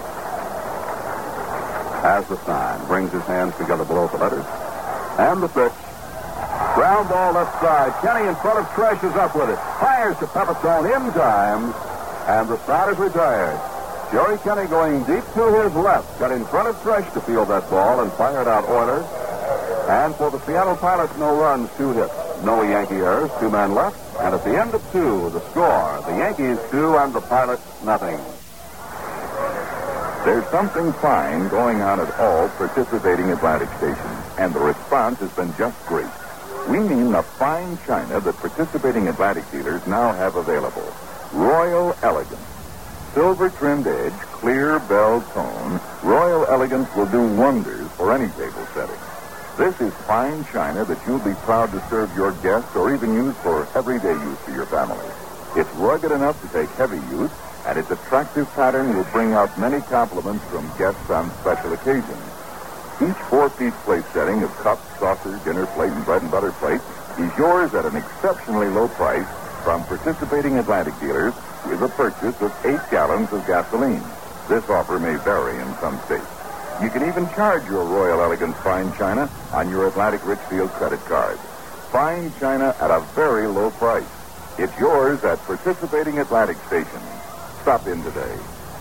Has the sign, brings his hands together below the letters. And the pitch. Ground ball left side. Kenny in front of Tresh is up with it. Fires to Pepitone in time. And the side is retired. Joey Kenny going deep to his left. Got in front of Tresh to field that ball and fired out Oyler. And for the Seattle Pilots, no runs, two hits. No Yankee errors, two men left. And at the end of two, the score, the Yankees two and the Pilots nothing. There's something fine going on at all participating Atlantic stations, and the response has been just great. We mean the fine china that participating Atlantic dealers now have available. Royal Elegance. Silver-trimmed edge, clear bell tone, Royal Elegance will do wonders for any table setting. This is fine china that you'll be proud to serve your guests or even use for everyday use for your family. It's rugged enough to take heavy use, and its attractive pattern will bring out many compliments from guests on special occasions. Each four-piece plate setting of cups, saucers, dinner plate, and bread and butter plate is yours at an exceptionally low price from participating Atlantic dealers with a purchase of eight gallons of gasoline. This offer may vary in some states. You can even charge your Royal Elegance fine china on your Atlantic Richfield credit card. Fine china at a very low price. It's yours at participating Atlantic stations. Stop in today.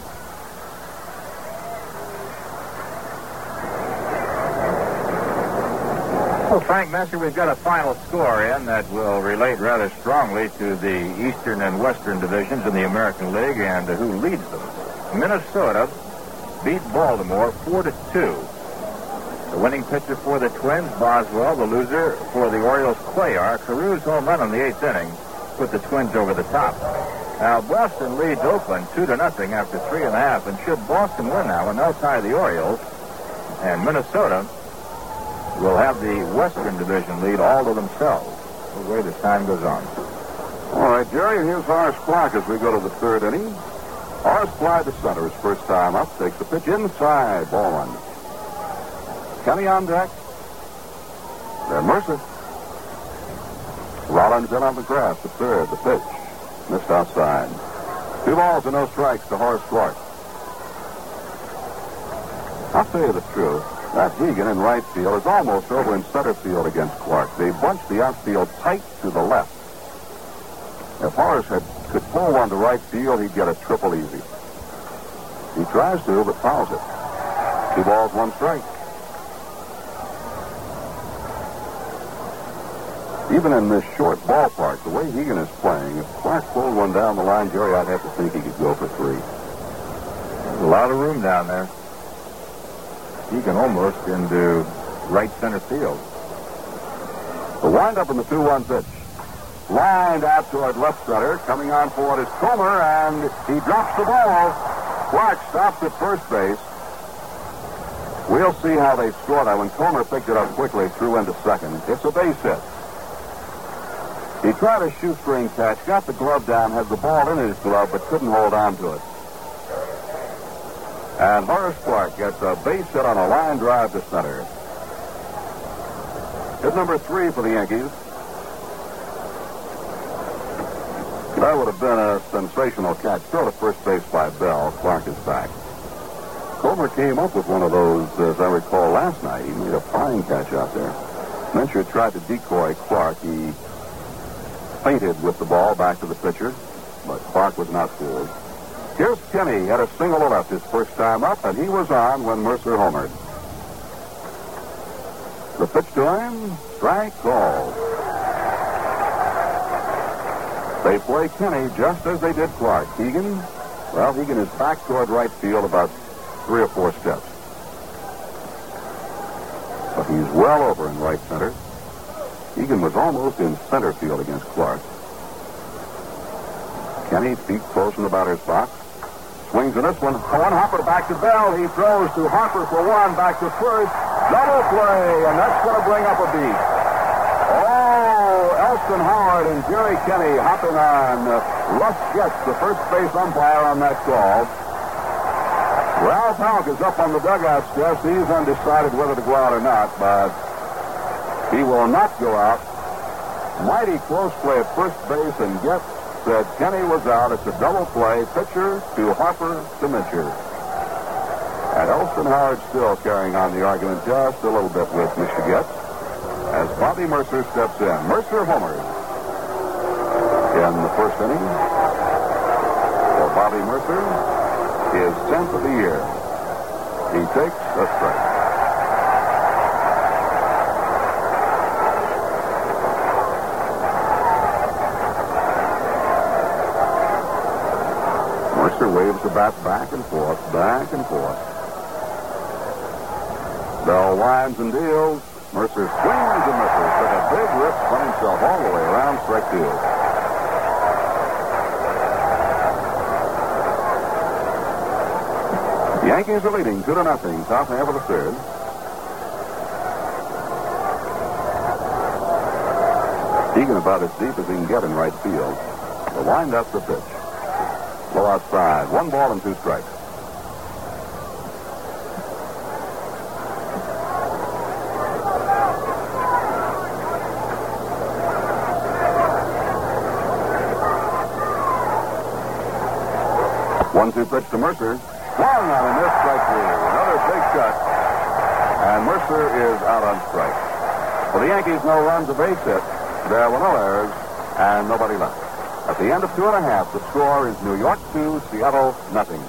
Well, Frank Messer, we've got a final score in that will relate rather strongly to the Eastern and Western divisions in the American League and uh, who leads them. Minnesota beat Baltimore four to two. The winning pitcher for the Twins, Boswell. The loser for the Orioles, Cuellar. Carew's home run in the eighth inning put the Twins over the top. Now, Boston leads Oakland two to nothing after three and a half. And should Boston win now, and they'll tie the Orioles, and Minnesota will have the Western Division lead all to themselves. We'll wait as time goes on. All right, Jerry, and here's Horace Clark as we go to the third inning. Horace Clark, the center, his first time up, takes the pitch inside, ball one. Kenny on deck. Then Mercer. Rollins in on the grass, the third, the pitch. Missed outside. Two balls and no strikes to Horace Clark. I'll tell you the truth. That Hegan in right field is almost over in center field against Clark. They bunched the outfield tight to the left. If Horace had, could pull one to right field, he'd get a triple easy. He tries to, but fouls it. Two balls, one strike. Even in this short ballpark, the way Hegan is playing, if Clark pulled one down the line, Jerry, I'd have to think he could go for three. There's a lot of room down there. He can almost into right center field. The windup in the two one pitch. Lined out toward left center. Coming on for it is Comer, and he drops the ball. Clark stops at first base. We'll see how they score that when Comer picked it up quickly, threw into second. It's a base hit. He tried a shoestring catch, got the glove down, had the ball in his glove, but couldn't hold on to it. And Horace Clark gets a base hit on a line drive to center. Hit number three for the Yankees. That would have been a sensational catch. Throw to first base by Bell. Clark is back. Comer came up with one of those, as I recall, last night. He made a fine catch out there. Mincher tried to decoy Clark. He feinted with the ball back to the pitcher, but Clark was not fooled. Here's Kenny. Had a single to left his first time up, and he was on when Mercer homered. The pitch to him, strike called. They play Kenny just as they did Clark. Hegan, well, Hegan is back toward right field about three or four steps. But he's well over in right center. Hegan was almost in center field against Clark. Kenny, feet close in the batter's box. Swings in this one. One hopper back to Bell. He throws to Harper for one. Back to first. Double play, and that's going to bring up a beat. Oh, Elston Howard and Jerry Kenny hopping on. Uh, Russ Getz, the first base umpire on that call. Ralph Houck is up on the dugout steps. He's undecided whether to go out or not, but he will not go out. Mighty close play at first base, and Getz said Kenny was out. It's a double play. Pitcher to Harper to Mincher. And Elston Howard still carrying on the argument just a little bit with Mister Getz as Bobby Mercer steps in. Mercer homers in the first inning for Bobby Mercer, his tenth of the year. He takes a strike. Mercer waves the bat back and forth, back and forth. Bell winds and deals. Mercer swings and misses. Took a big rip, spun himself all the way around, strike two. The Yankees are leading two to nothing. Top half of the third. Egan about as deep as he can get in right field. The wind up the pitch. Low outside. One ball and two strikes. One two pitch to Mercer. Swung on a miss, strike three. Another big shot. And Mercer is out on strike. For the Yankees, no runs, a base hit. There were no errors, and nobody left. At the end of two and a half, the score is New York two, Seattle nothing.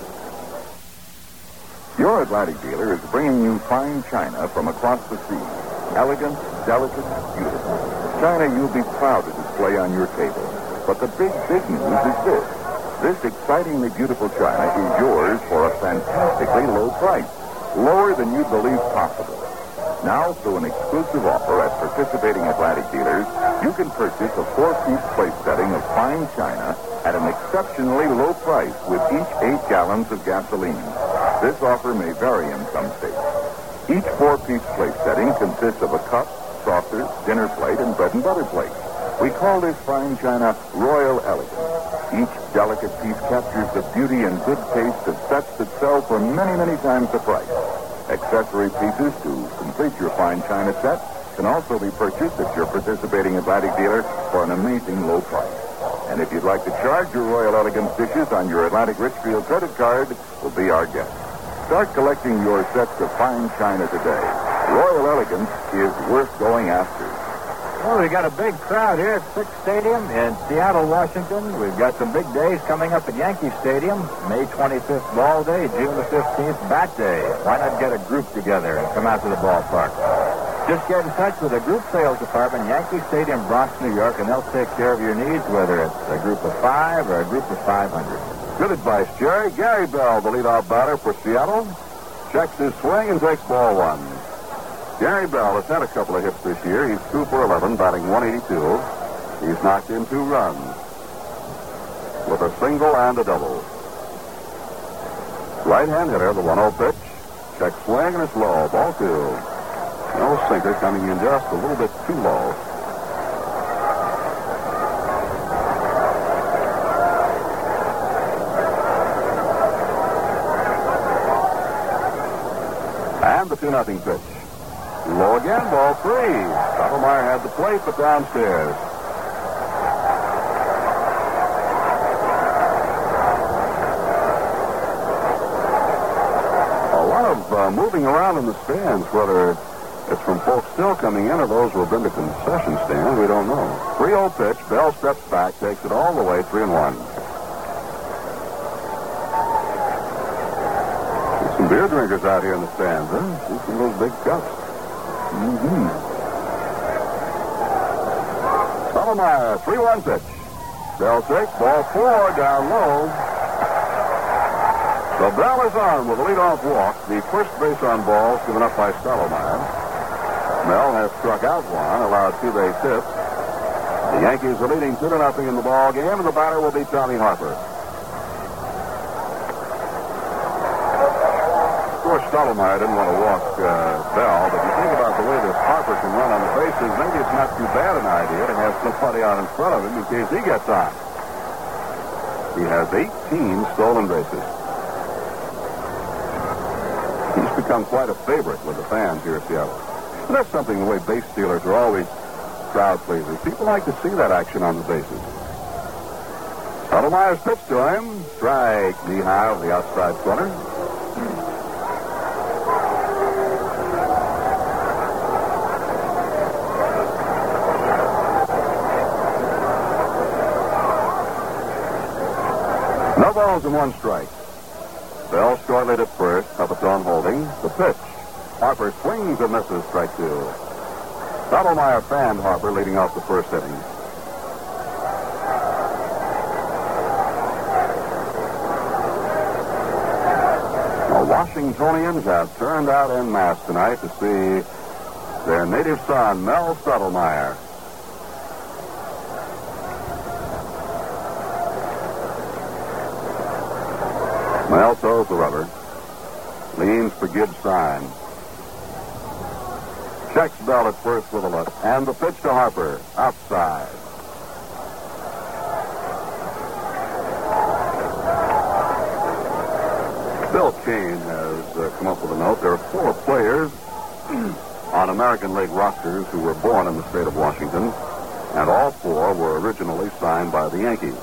Your Atlantic dealer is bringing you fine china from across the sea. Elegant, delicate, beautiful. China you'll be proud to display on your table. But the big, big news is this. This excitingly beautiful china is yours for a fantastically low price. Lower than you'd believe possible. Now, through an exclusive offer at participating Atlantic dealers, you can purchase a four-piece plate setting of fine china at an exceptionally low price with each eight gallons of gasoline. This offer may vary in some states. Each four-piece plate setting consists of a cup, saucer, dinner plate, and bread and butter plate. We call this fine china Royal Elegance. Each delicate piece captures the beauty and good taste that sets that sell for many, many times the price. Accessory pieces to complete your fine china set can also be purchased at your participating Atlantic dealer for an amazing low price. And if you'd like to charge your Royal Elegance dishes on your Atlantic Richfield credit card, we'll be our guest. Start collecting your sets of fine china today. Royal Elegance is worth going after. Well, we got a big crowd here at Sick Stadium in Seattle, Washington. We've got some big days coming up at Yankee Stadium. May twenty-fifth, Ball Day. June the fifteenth, Bat Day. Why not get a group together and come out to the ballpark? Just get in touch with the group sales department, Yankee Stadium, Bronx, New York, and they'll take care of your needs, whether it's a group of five or a group of five hundred. Good advice, Jerry. Gary Bell, the leadoff batter for Seattle, checks his swing and takes ball one. Gary Bell has had a couple of hits this year. He's two for eleven, batting one eighty-two. He's knocked in two runs with a single and a double. Right-hand hitter, the one oh pitch. Check swing and it's low. Ball two. No sinker coming in just a little bit too low. two nothing pitch. Low again, ball three. Stottlemyre had the plate, but downstairs. A lot of uh, moving around in the stands, whether it's from folks still coming in or those who have been to concession stand, we don't know. three oh pitch. Bell steps back, takes it all the way, three and one. See some beer drinkers out here in the stands, huh? See some of those big cups. Mm-hmm. Stottlemyre, three one pitch. Bell takes, ball four, down low. So Bell is on with a leadoff walk. The first base on balls given up by Stottlemyre. Mel has struck out one, allowed two base hits. The Yankees are leading two to nothing in the ball game, and the batter will be Tommy Harper. Of course, Stottlemyre didn't want to walk uh, Bell, but you think about the way this Harper can run on the bases, maybe it's not too bad an idea to have somebody out in front of him in case he gets on. He has eighteen stolen bases. He's become quite a favorite with the fans here at Seattle. And that's something the way base stealers are always crowd pleasers. People like to see that action on the bases. Stottlemyre's pitch to him. Strike knee high over the outside corner. No balls and one strike. Bell shortly at first. Pepitone holding. The pitch. Harper swings and misses, strike two. Stottlemyre fanned Harper leading off the first inning. The Washingtonians have turned out en masse tonight to see their native son, Mel Stottlemyre. Mel throws the rubber. Leans for Gibbs' sign. Checks Bell at first with a look. And the pitch to Harper. Outside. Bill Kane has uh, come up with a note. There are four players on American League rosters who were born in the state of Washington, and all four were originally signed by the Yankees.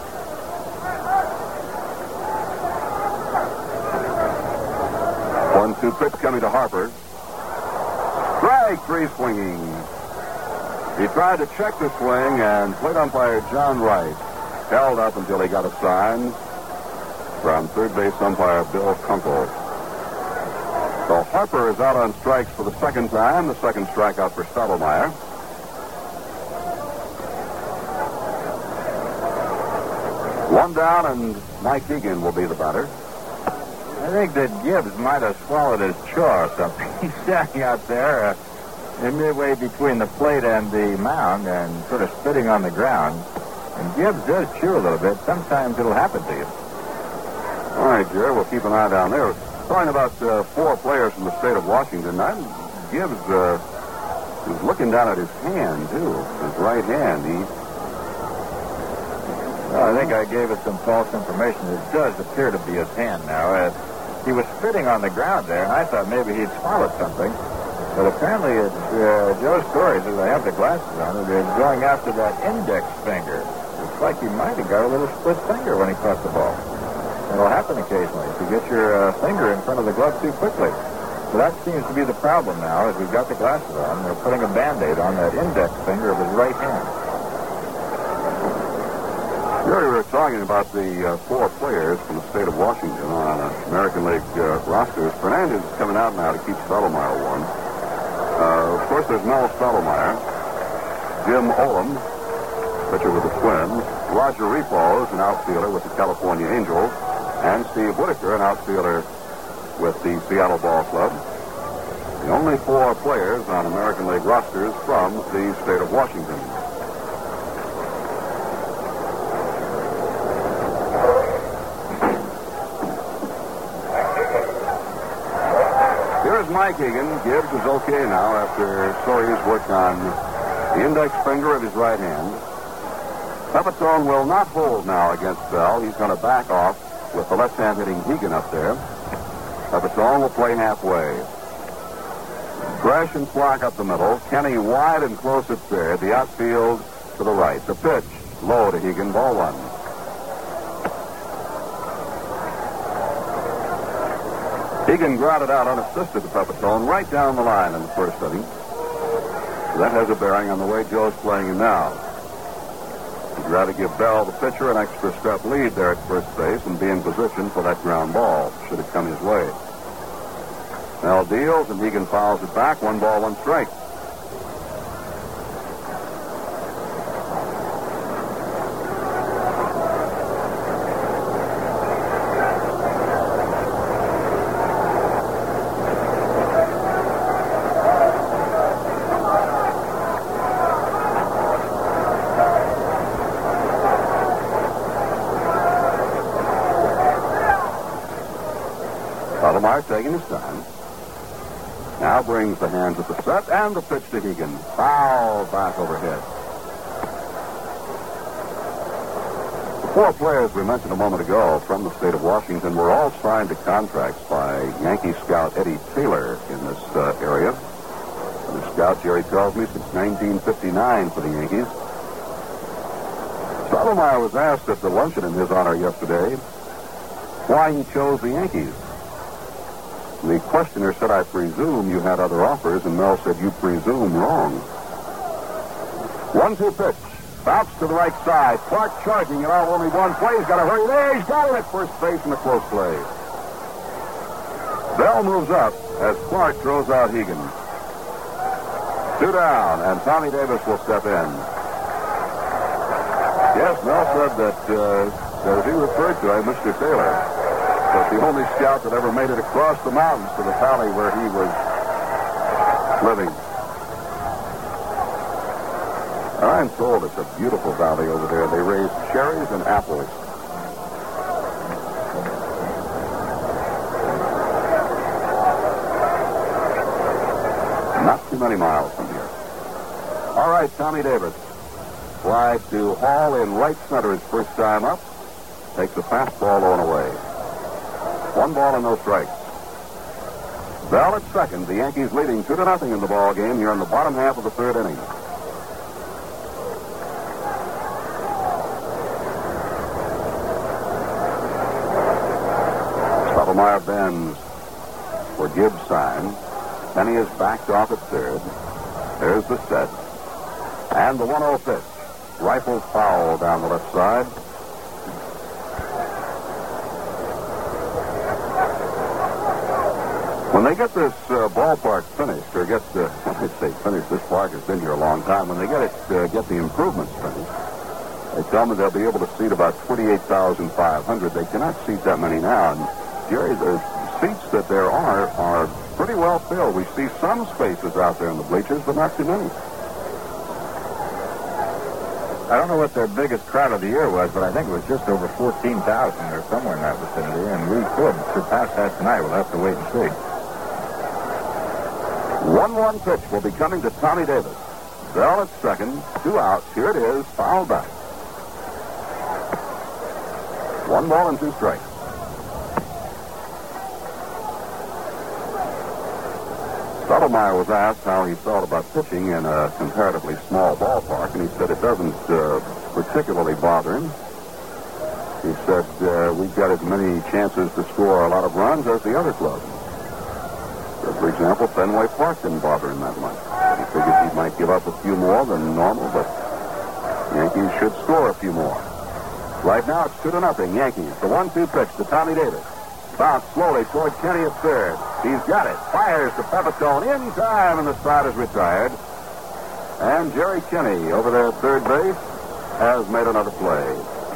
one two pitch coming to Harper. Strike three swinging. He tried to check the swing, and plate umpire John Wright held up until he got a sign from third base umpire Bill Kunkel. So Harper is out on strikes for the second time, the second strikeout for Stottlemyre. One down, and Mike Egan will be the batter. I think that Gibbs might have swallowed his jaw or something. He's standing out there uh, midway between the plate and the mound and sort of spitting on the ground. And Gibbs does chew a little bit. Sometimes it'll happen to you. All right, Jerry, we'll keep an eye down there. Talking about uh, four players from the state of Washington. I, Gibbs uh, was looking down at his hand, too, his right hand. He... Well, I think I gave it some false information. It does appear to be his hand now. Uh, he was spitting on the ground there, and I thought maybe he'd swallowed something. But apparently it's uh, Joe's stories, as I have the glasses on, it is going after that index finger. Looks like he might have got a little split finger when he caught the ball. It'll happen occasionally if you get your uh, finger in front of the glove too quickly. So that seems to be the problem now, as we've got the glasses on. They're putting a Band-Aid on that index finger of his right hand. Jerry, we were talking about the uh, four players from the state of Washington on uh, American League uh, rosters. Fernandez is coming out now to keep Stottlemyre warm. Uh, of course, there's Mel Stottlemyre, Jim Olam, pitcher with the Twins, Roger Repos, an outfielder with the California Angels, and Steve Whitaker, an outfielder with the Seattle Ball Club. The only four players on American League rosters from the state of Washington. Here's Mike Egan. Gibbs is okay now after Sawyer's work on the index finger of his right hand. Pepitone will not hold now against Bell. He's going to back off with the left hand hitting Egan up there. Pepitone will play halfway. Fresh and Clark up the middle. Kenny wide and close at third. The outfield to the right. The pitch low to Hegan. Ball one. Hegan grounded out unassisted to Pepitone right down the line in the first inning. That has a bearing on the way Joe's playing him now. He'd rather give Bell, the pitcher, an extra step lead there at first base and be in position for that ground ball, should it come his way. Bell deals, and Hegan fouls it back. One ball, one strike. Stottlemyre taking his time. Now brings the hands at the set and the pitch to Hegan. Foul back overhead. The four players we mentioned a moment ago from the state of Washington were all signed to contracts by Yankee scout Eddie Taylor in this uh, area. And the scout, Jerry tells me, since nineteen fifty-nine for the Yankees. Stottlemyre was asked at the luncheon in his honor yesterday why he chose the Yankees. The questioner said, I presume you had other offers, and Mel said, you presume wrong. One two pitch. Bounce to the right side. Clark charging it out only one play. He's got to hurry there. He's got it at first base in a close play. Bell moves up as Clark throws out Hegan. Two down, and Tommy Davis will step in. Yes, Mel said that, uh, that as he referred to, I Mister Taylor. Was the only scout that ever made it across the mountains to the valley where he was living. And I'm told it's a beautiful valley over there. They raise cherries and apples. Not too many miles from here. All right, Tommy Davis. Fly to Hall in right center his first time up. Takes a fastball low and away. One ball and no strikes. Bell at second. The Yankees leading two to nothing in the ball game here in the bottom half of the third inning. Stottlemyre bends for Gibbs' sign. Penny is backed off at third. There's the set. And the one oh pitch. Rifles foul down the left side. When they get this uh, ballpark finished, or get the, I say finished, this park has been here a long time. When they get it, uh, get the improvements finished, they tell me they'll be able to seat about twenty-eight thousand five hundred. They cannot seat that many now. And Jerry, the seats that there are are pretty well filled. We see some spaces out there in the bleachers, but not too many. I don't know what their biggest crowd of the year was, but I think it was just over fourteen thousand or somewhere in that vicinity, and we could surpass that tonight. We'll have to wait and see. one one pitch will be coming to Tommy Davis. Bell at second, two outs. Here it is, foul back. One ball and two strikes. Stottlemyre was asked how he felt about pitching in a comparatively small ballpark, and he said it doesn't uh, particularly bother him. He said, uh, we've got as many chances to score a lot of runs as the other clubs. So, for example, Fenway Park didn't bother him that much. He figured he might give up a few more than normal, but Yankees should score a few more. Right now, it's two to nothing, Yankees. The one two pitch to Tommy Davis. Bounce slowly toward Kenny at third. He's got it. Fires to Pepitone in time, and the side is retired. And Jerry Kenny, over there at third base, has made another play.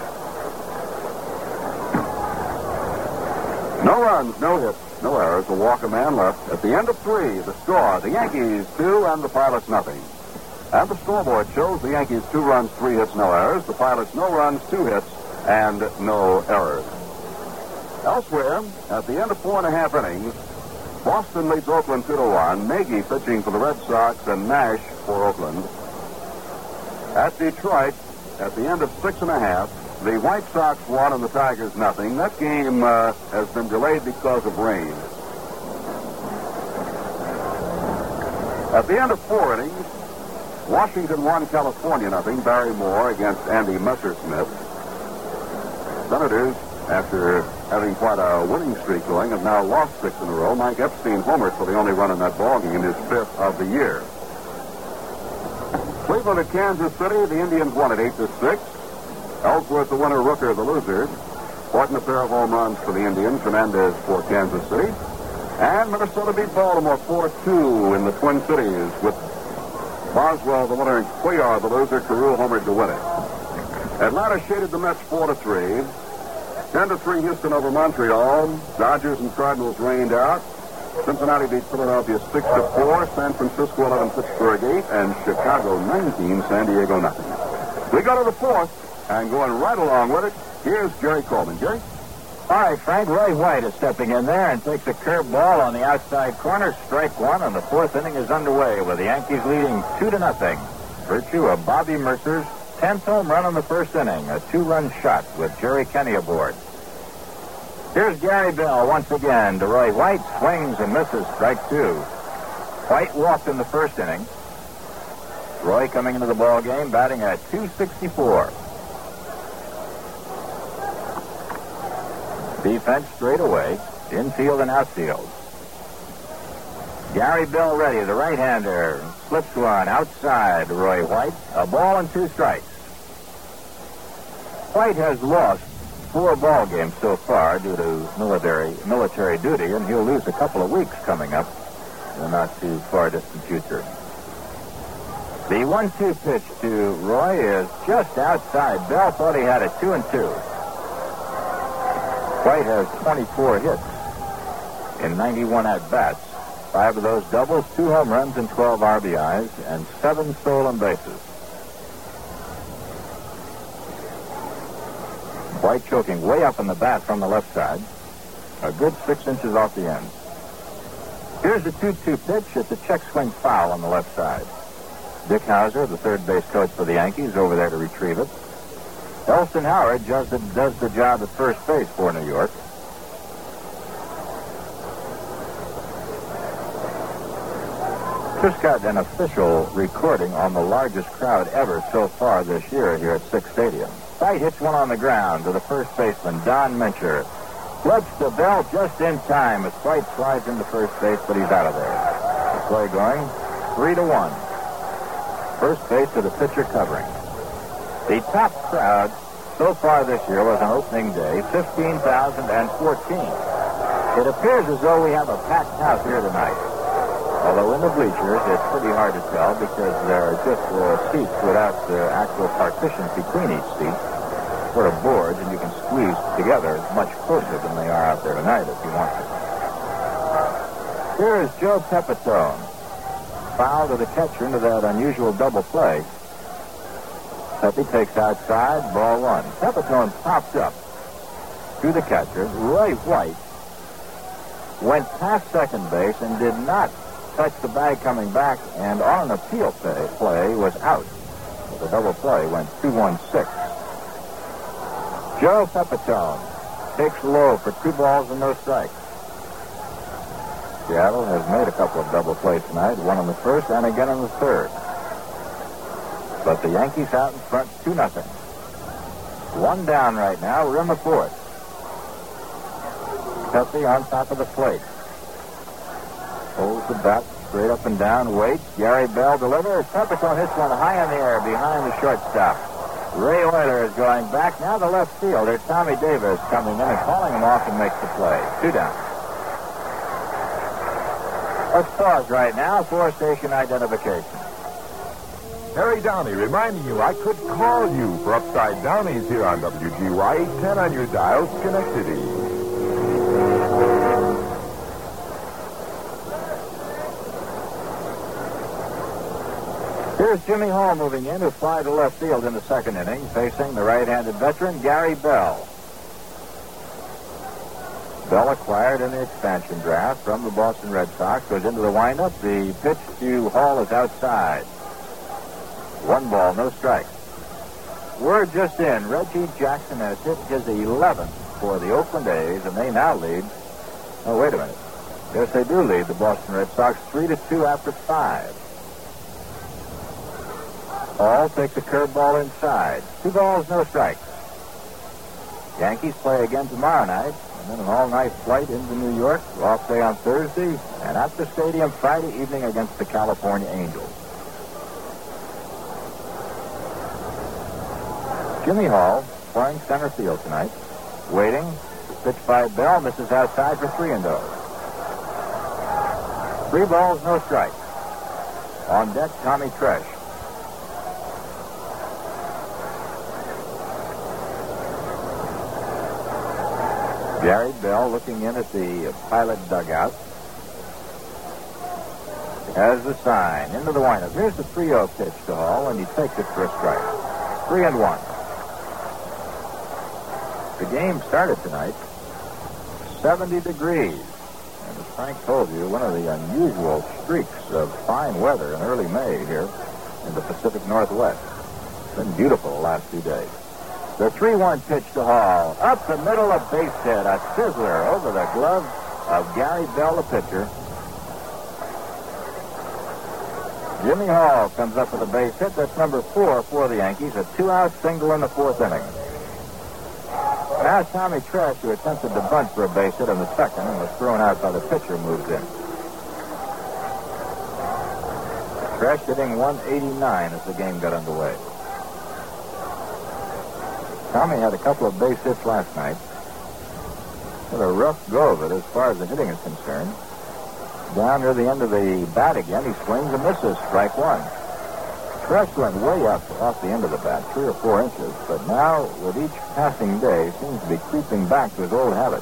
No runs, no hits, no errors. A walk, a man left. At the end of three, the score, the Yankees two and the Pilots nothing. And the scoreboard shows the Yankees two runs, three hits, no errors. The Pilots no runs, two hits, and no errors. Elsewhere, at the end of four and a half innings, Boston leads Oakland two to one. Nagy pitching for the Red Sox and Nash for Oakland. At Detroit, at the end of six and a half, the White Sox won and the Tigers nothing. That game uh, has been delayed because of rain. At the end of four innings, Washington won California nothing. Barry Moore against Andy Messersmith. Senators, after having quite a winning streak going, have now lost six in a row. Mike Epstein homered for the only run in that ballgame, his fifth of the year. Cleveland at Kansas City, the Indians won it eight to six. Ellsworth the winner, Rooker the loser. Horton a pair of home runs for the Indians, Hernandez for Kansas City. And Minnesota beat Baltimore four two in the Twin Cities with Boswell the winner and Cuellar the loser. Carew homered to win it. Atlanta shaded the Mets four to three. ten to three Houston over Montreal. Dodgers and Cardinals rained out. Cincinnati beat Philadelphia six to four. San Francisco eleven, Pittsburgh eight, and Chicago nineteen, San Diego nothing. We go to the fourth, and going right along with it, here's Jerry Coleman. Jerry? All right, Frank. Roy White is stepping in there and takes a curved ball on the outside corner. Strike one, and the fourth inning is underway with the Yankees leading two to nothing. Virtue of Bobby Mercer's tenth home run in the first inning, a two-run shot with Jerry Kenny aboard. Here's Gary Bell once again to Roy White. Swings and misses. Strike two. White walked in the first inning. Roy coming into the ball game batting at two sixty-four. Defense straight away. Infield and outfield. Gary Bell ready. The right-hander slips one outside to Roy White. A ball and two strikes. White has lost four ball games so far due to military military duty, and he'll lose a couple of weeks coming up in the not too far distant future. The one two pitch to Roy is just outside. Bell thought he had a two and two. White has twenty-four hits in ninety-one at-bats. Five of those doubles, two home runs, and twelve R B Is, and seven stolen bases. White choking way up in the bat from the left side. A good six inches off the end. Here's the two two pitch. It's a check swing foul on the left side. Dick Hauser, the third base coach for the Yankees, over there to retrieve it. Elston Howard does the, does the job at first base for New York. Just got an official recording on the largest crowd ever so far this year here at Sick Stadium. White hits one on the ground to the first baseman, Don Mincher. Flips to Bell just in time as White slides into first base, but he's out of there. The play going three to one. First base to the pitcher covering. The top crowd so far this year was on opening day, fifteen thousand fourteen. It appears as though we have a packed house here tonight. Although in the bleachers, it's pretty hard to tell because there are just uh, seats without uh, actual partitions between each seat, sort of boards, and you can squeeze together much closer than they are out there tonight if you want to. Here is Joe Pepitone. Foul to the catcher into that unusual double play. Pepe takes outside, ball one. Pepitone popped up to the catcher. Roy White went past second base and did not touch the bag coming back, and on an appeal play, play was out. The double play went two one six. Joe Pepitone takes low for two balls and no strikes. Seattle has made a couple of double plays tonight, one in the first and again in the third. But the Yankees out in front, two nothing. One down right now, we're in the fourth. Pepe on top of the plate. Holds the bat straight up and down, waits. Gary Bell delivers. Pepitone hits one high in the air behind the shortstop. Ray Euler is going back. Now the left fielder, Tommy Davis, coming in and calling him off and makes the play. Two down. Let's pause right now for station identification. Harry Downey reminding you I could call you for Upside Downies here on W G Y eight ten on your dial, Schenectady. Here's Jimmy Hall moving in to fly to left field in the second inning, facing the right-handed veteran, Gary Bell. Bell acquired in the expansion draft from the Boston Red Sox, goes into the windup. The pitch to Hall is outside. One ball, no strikes. Word just in, Reggie Jackson has hit his eleventh for the Oakland A's, and they now lead. Oh, wait a minute. Yes, they do lead the Boston Red Sox three to two after five. Hall takes a curveball inside. Two balls, no strikes. Yankees play again tomorrow night, and then an all-night flight into New York, off day on Thursday, and at the stadium Friday evening against the California Angels. Jimmy Hall playing center field tonight, waiting. Pitch by Bell, misses outside for three and oh. Three balls, no strikes. On deck, Tommy Tresh. Gary Bell looking in at the pilot dugout. Has the sign into the windup. Here's the three oh pitch to Hall, and he takes it for a strike. Three and one. The game started tonight seventy degrees. And as Frank told you, one of the unusual streaks of fine weather in early May here in the Pacific Northwest. It's been beautiful the last few days. The three one pitch to Hall. Up the middle of base hit. A sizzler over the glove of Gary Bell, the pitcher. Jimmy Hall comes up with a base hit. That's number four for the Yankees. A two-out single in the fourth inning. Now Tommy Tresh, who attempted to bunt for a base hit in the second and was thrown out by the pitcher, moves in. Tresh hitting one eighty-nine as the game got underway. Tommy had a couple of base hits last night. Had a rough go of it as far as the hitting is concerned. Down near the end of the bat again, he swings and misses. Strike one. Tresh went way up off the end of the bat, three or four inches, but now, with each passing day, seems to be creeping back to his old habits.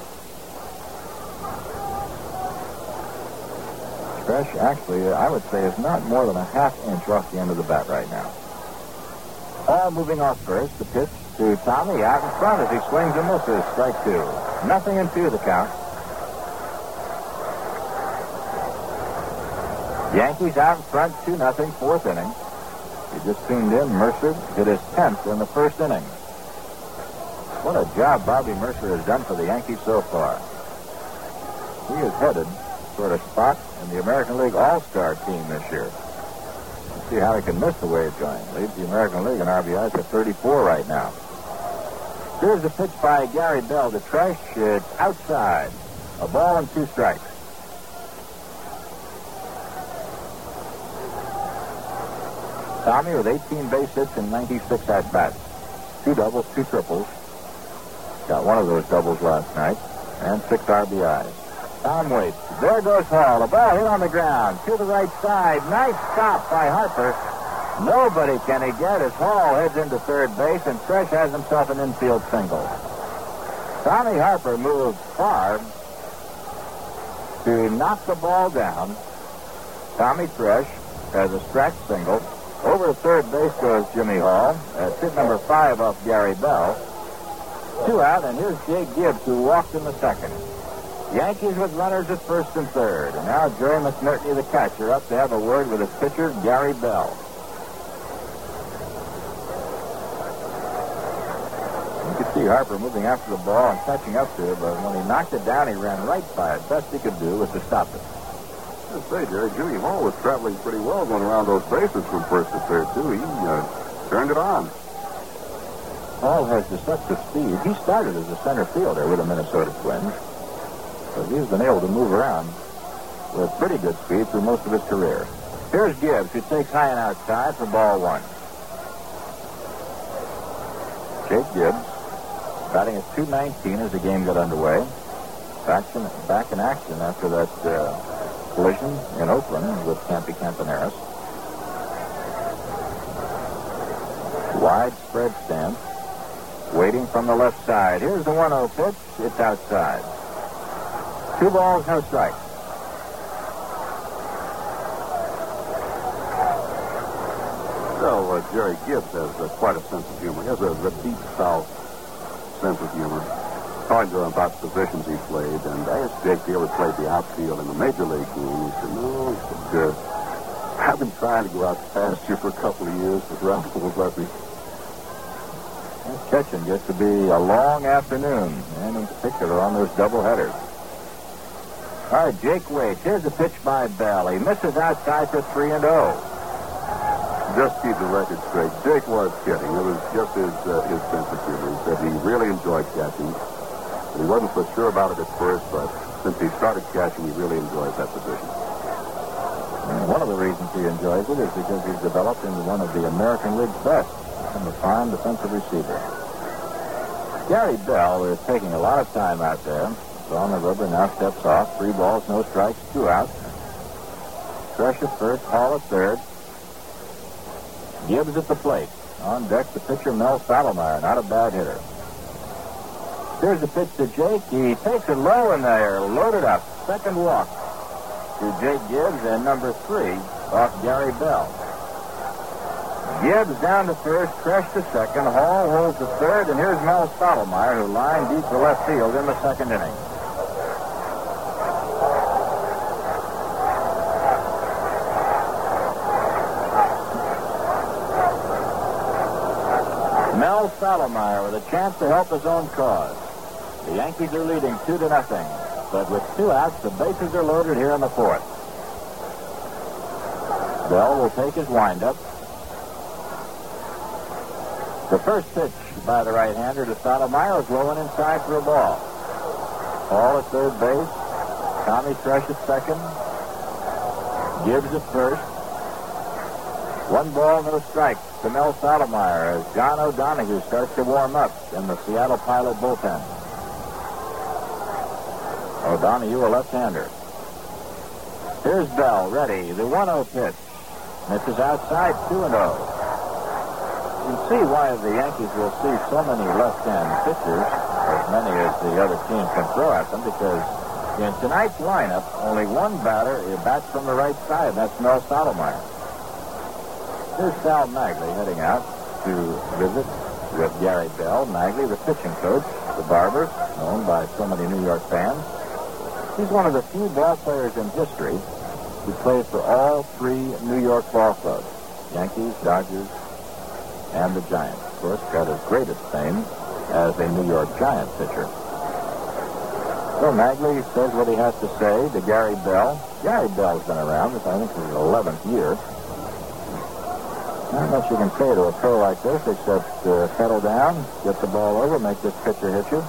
Tresh, actually, I would say, is not more than a half inch off the end of the bat right now. All moving off first. The pitch to Tommy out in front as he swings and misses. Strike two. Nothing in two the count. Yankees out in front, two nothing, fourth inning. You just tuned in. Mercer hit his tenth in the first inning. What a job Bobby Mercer has done for the Yankees so far. He is headed toward a spot in the American League All-Star team this year. Let's see how he can miss the way it's going. Leads the American League in R B Is at thirty-four right now. Here's the pitch by Gary Bell to Tresh. It's outside. A ball and two strikes. Tommy with eighteen base hits and ninety-six at-bats. Two doubles, two triples. Got one of those doubles last night. And six R B Is. Tom waits. There goes Hall. A ball hit on the ground. To the right side. Nice stop by Harper. Nobody can he get as Hall heads into third base, and Tresh has himself an infield single. Tommy Harper moved far to knock the ball down. Tommy Tresh has a stretch single. Over to third base goes Jimmy Hall. That's hit number five off Gary Bell. Two out, and here's Jake Gibbs, who walked in the second. Yankees with runners at first and third. And now Jerry McNertney, the catcher, up to have a word with his pitcher, Gary Bell. You could see Harper moving after the ball and catching up to it, but when he knocked it down, he ran right by it. Best he could do was to stop it. I was going to say, Jerry, Jimmy Hall was traveling pretty well going around those bases from first to third, too. He uh, turned it on. Hall has deceptive speed. He started as a center fielder with the Minnesota Twins, but he's been able to move around with pretty good speed through most of his career. Here's Gibbs, who takes high and outside for ball one. Jake Gibbs batting at two nineteen as the game got underway. Back in, back in action after that uh, collision in Oakland with Campy Campaneris. Widespread stance. Waiting from the left side. Here's the one oh pitch. It's outside. Two balls, no strikes. Well, uh, Jerry Gibbs has uh, quite a sense of humor. He has a, a deep South sense of humor. Talking to him about the positions he played, and I asked Jake if he ever played the outfield in the Major League game. He said, no, he said, uh, I've been trying to go out to pasture for a couple of years, but Ralph won't let me. That catching gets to be a long afternoon, and in particular on those doubleheaders. All right, Jake waits. Here's a pitch by Bell. He misses outside for three and oh. Just keep the record straight. Jake was kidding. It was just his uh, his sense of humor. He said he really enjoyed catching. He wasn't so sure about it at first, but since he started catching, he really enjoys that position. And one of the reasons he enjoys it is because he's developed into one of the American League's best, and a fine defensive receiver. Gary Bell is taking a lot of time out there. So on the rubber, now steps off. Three balls, no strikes, two outs. Thresh at first, Hall at third. Gibbs at the plate. On deck, the pitcher, Mel Stottlemyre, not a bad hitter. Here's the pitch to Jake. He takes it low in there, loaded up. Second walk to Jake Gibbs, and number three off Gary Bell. Gibbs down to first, Thresh to second. Hall holds the third, and here's Mel Stottlemyre, who lined deep to left field in the second inning. Mel Stottlemyre with a chance to help his own cause. The Yankees are leading two to nothing, but with two outs, the bases are loaded here in the fourth. Bell will take his windup. The first pitch by the right-hander to Stottlemyre is low and inside for a ball. Hall at third base. Tommy Thresh at second. Gibbs at first. One ball, no strikes to Mel Stottlemyre as John O'Donohue starts to warm up in the Seattle Pilot bullpen. O'Donohue, a left-hander. Here's Bell, ready. The one oh pitch. Misses outside, two and oh. You can see why the Yankees will see so many left-hand pitchers, as many as the other team can throw at them, because in tonight's lineup, only one batter bats from the right side. That's Mel Stottlemyre. Here's Sal Magley heading out to visit with Gary Bell. Magley, the pitching coach, the barber, known by so many New York fans. He's one of the few ball players in history who plays for all three New York ball clubs, Yankees, Dodgers, and the Giants. Of course, got his greatest fame as a New York Giant pitcher. So Magley says what he has to say to Gary Bell. Gary Bell's been around, this I think is his eleventh year. Not much you can say to a pro like this except uh, settle down, get the ball over, make this pitcher hit you.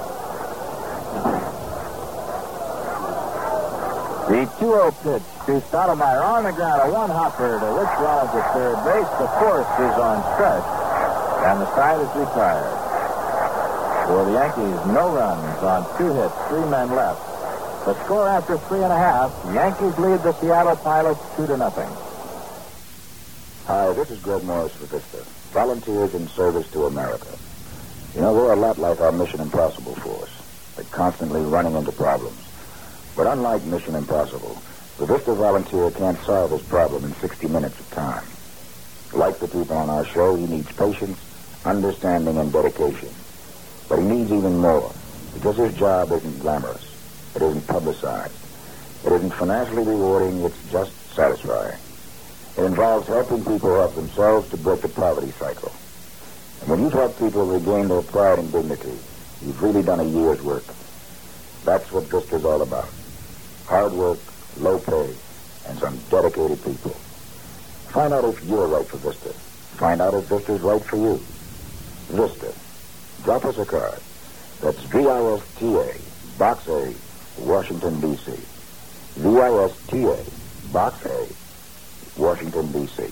The two oh pitch to Stottlemyre on the ground, a one-hopper to Rich Rollins at third base. The fourth is on Thresh, and the side is retired. For the Yankees, no runs on two hits, three men left. The score after three and a half, the Yankees lead the Seattle Pilots two to nothing. Hi, this is Greg Morris for Vista. Volunteers in service to America. You know, we're a lot like our Mission Impossible force. They're constantly running into problems. But unlike Mission Impossible, the Vista volunteer can't solve his problem in sixty minutes of time. Like the people on our show, he needs patience, understanding, and dedication. But he needs even more, because his job isn't glamorous. It isn't publicized. It isn't financially rewarding. It's just satisfying. It involves helping people help themselves to break the poverty cycle. And when you've helped people regain their pride and dignity, you've really done a year's work. That's what Vista's all about. Hard work, low pay, and some dedicated people. Find out if you're right for Vista. Find out if Vista's right for you. Vista. Drop us a card. That's V I S T A, Box A, Washington, D C V I S T A, Box A, Washington, D C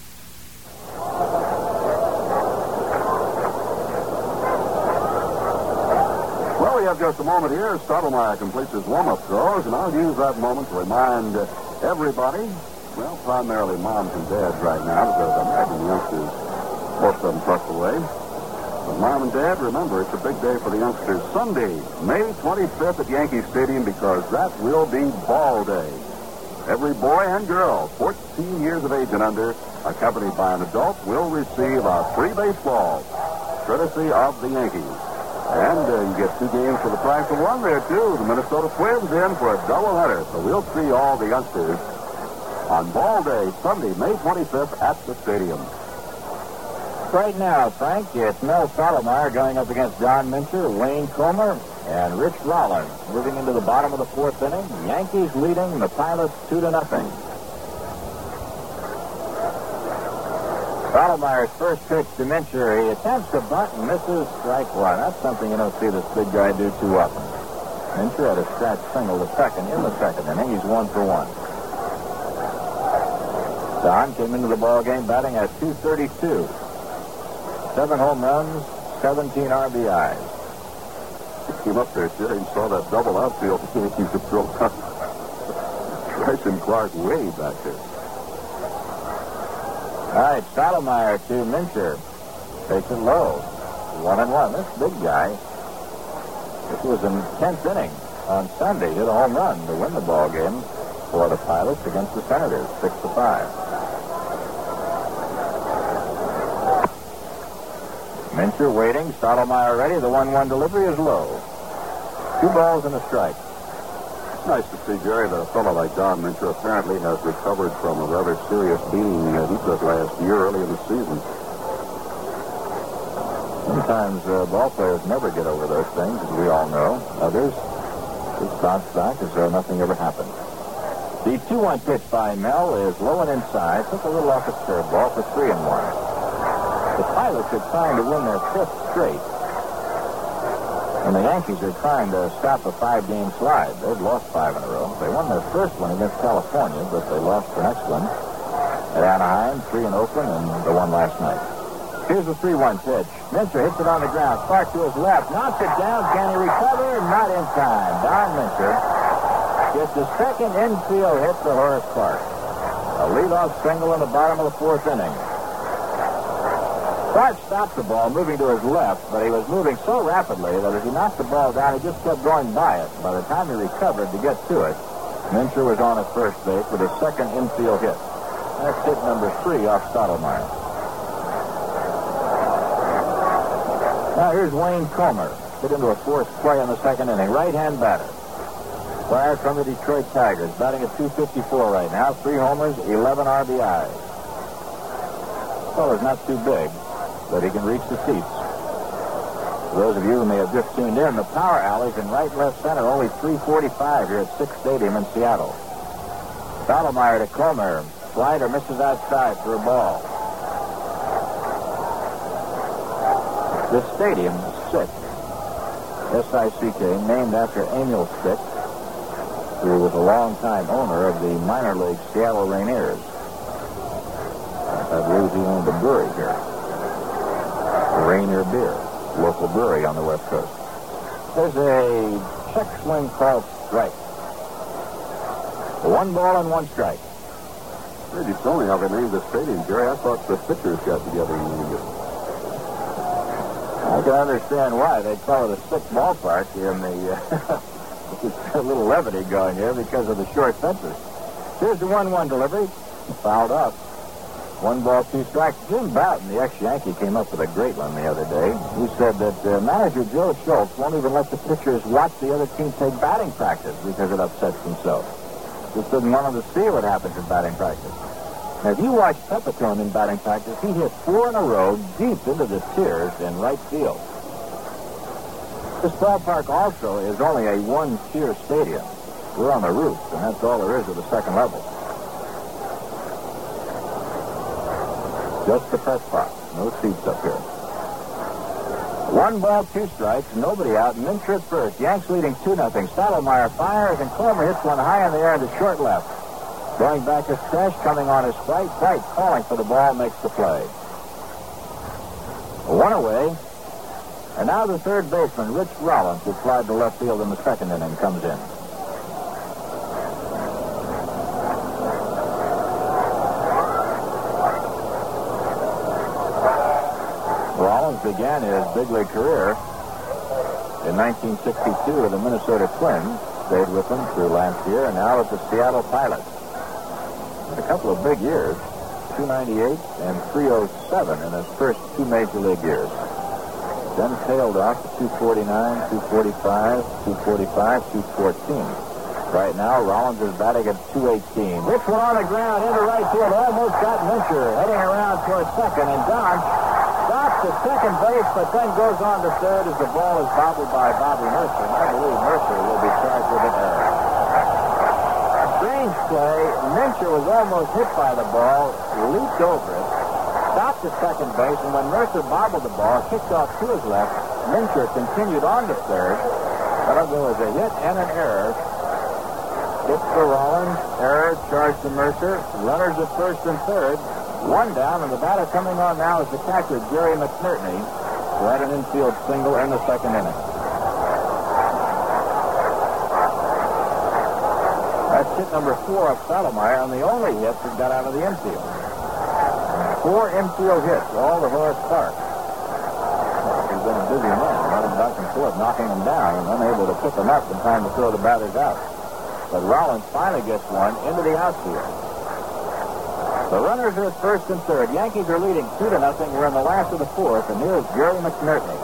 Well, we have just a moment here. Stottlemyre completes his warm-up throws, and I'll use that moment to remind uh, everybody, well, primarily moms and dads right now, because I imagine the youngsters, most of them tucked away. But mom and dad, remember, it's a big day for the youngsters. Sunday, May twenty-fifth at Yankee Stadium, because that will be Ball Day. Every boy and girl, fourteen years of age and under, accompanied by an adult, will receive a free baseball, courtesy of the Yankees. And uh, you get two games for the price of one there, too. The Minnesota Twins in for a doubleheader. So we'll see all the youngsters on Ball Day, Sunday, May twenty-fifth at the stadium. Right now, Frank, it's Mel Stottlemyre going up against John Mincher, Wayne Comer, and Rich Rollins. Moving into the bottom of the fourth inning, Yankees leading the Pilots two to nothing. Stottlemyre's first pitch to Mincher. He attempts to bunt and misses strike one. That's something you don't see this big guy do too often. Mincher had a scratch single to second in the second inning. He's one for one. Don came into the ball game batting at two thirty-two. Seven home runs, seventeen R B Is. He came up there, Jerry, and saw that double outfield. He could throw Bryson Clark way back there. All right, Stottlemyre to Mincher. Takes it low. One and one. This big guy. This was in tenth inning on Sunday. Hit a home run to win the ball game for the Pilots against the Senators, six to five. Mincher waiting. Stottlemyre ready. The one one delivery is low. Two balls and a strike. It's nice to see, Jerry, that a fellow like Don Mincher apparently has recovered from a rather serious beating that he took last year early in the season. Sometimes uh, ball players never get over those things, as we all know. Others just bounce back as though nothing ever happened. The two one pitch by Mel is low and inside. Took a little off his curveball for three and one. The Pilots are trying to win their fifth straight. And the Yankees are trying to stop a five-game slide. They've lost five in a row. They won their first one against California, but they lost the next one at Anaheim, three in Oakland, and the one last night. Here's the three one pitch. Mincher hits it on the ground. Clark to his left. Knocks it down. Can he recover? Not in time. Don Mincher gets the second infield hit to Horace Clark. A leadoff single in the bottom of the fourth inning. Clark stopped the ball moving to his left, but he was moving so rapidly that as he knocked the ball down, he just kept going by it. By the time he recovered to get to it, Mincher was on at first base with his second infield hit. That's hit number three off Stottlemyre. Now here's Wayne Comer. Hit into a forced play in the second inning. Right-hand batter. Fired from the Detroit Tigers. Batting at two fifty-four right now. Three homers, eleven R B Is. Fellow's not too big, but he can reach the seats. For those of you who may have just tuned in, the power alleys in right and left center only three forty-five here at Sick's Stadium in Seattle. Stottlemyre to Comer. Slider misses outside for a ball. The stadium is Sick, S I C K, named after Emil Sick, who was a longtime owner of the minor league Seattle Rainiers. I believe he owned a brewery here. Rainier Beer, local brewery on the West Coast. There's a check swing called strike. One ball and one strike. Maybe it's only how they named the stadium, Jerry. I thought the pitchers got together and named it. I can understand why they call it a Sick ballpark in the uh, there's a little levity going here because of the short fences. Here's the one one delivery. Fouled up. One ball, two strikes. Jim Bouton, the ex-Yankee, came up with a great one the other day. He said that uh, manager Joe Schultz won't even let the pitchers watch the other team take batting practice because it upsets themselves. Just didn't want them to see what happens in batting practice. Now, if you watch Pepitone in batting practice, he hit four in a row deep into the tiers in right field. This ballpark also is only a one-tier stadium. We're on the roof, and that's all there is of the second level. Just the press box. No seats up here. One ball, two strikes, nobody out. Mincher at first. Yanks leading two nothing. Stottlemyre fires, and Comer hits one high in the air to short left. Going back to Fresh, coming on his right. Right, calling for the ball, makes the play. One away. And now the third baseman, Rich Rollins, who flied to left field in the second inning, comes in. Rollins began his big league career in nineteen sixty-two with the Minnesota Twins. Stayed with them through last year, and now with the Seattle Pilots. In a couple of big years, two ninety-eight and three oh seven in his first two major league years. Then tailed off to two forty-nine, two forty-five, two forty-five, two fourteen. Right now, Rollins is batting at two eighteen. This one on the ground into right field. Almost got Mincher heading around towards second, and Don stops at second base, but then goes on to third as the ball is bobbled by Bobby Mercer. And I believe Mercer will be charged with an error. Strange play. Mincher was almost hit by the ball, leaped over it, stopped at second base, and when Mercer bobbled the ball, kicked off to his left, Mincher continued on to third. That'll go as a hit and an error. Hit for Rollins, error, charge to Mercer. Runners at first and third. One down, and the batter coming on now is the catcher, Jerry McNerney, who had an infield single in the second inning. That's hit number four of Stottlemyre, and the only hit that got out of the infield. Four infield hits, all to Horace Clarke. He's been a busy man, running back and forth, knocking them down, and unable to pick them up in time to throw the batters out. But Rollins finally gets one into the outfield. The runners are at first and third. Yankees are leading two to nothing. We're in the last of the fourth, and here's Jerry McNerney.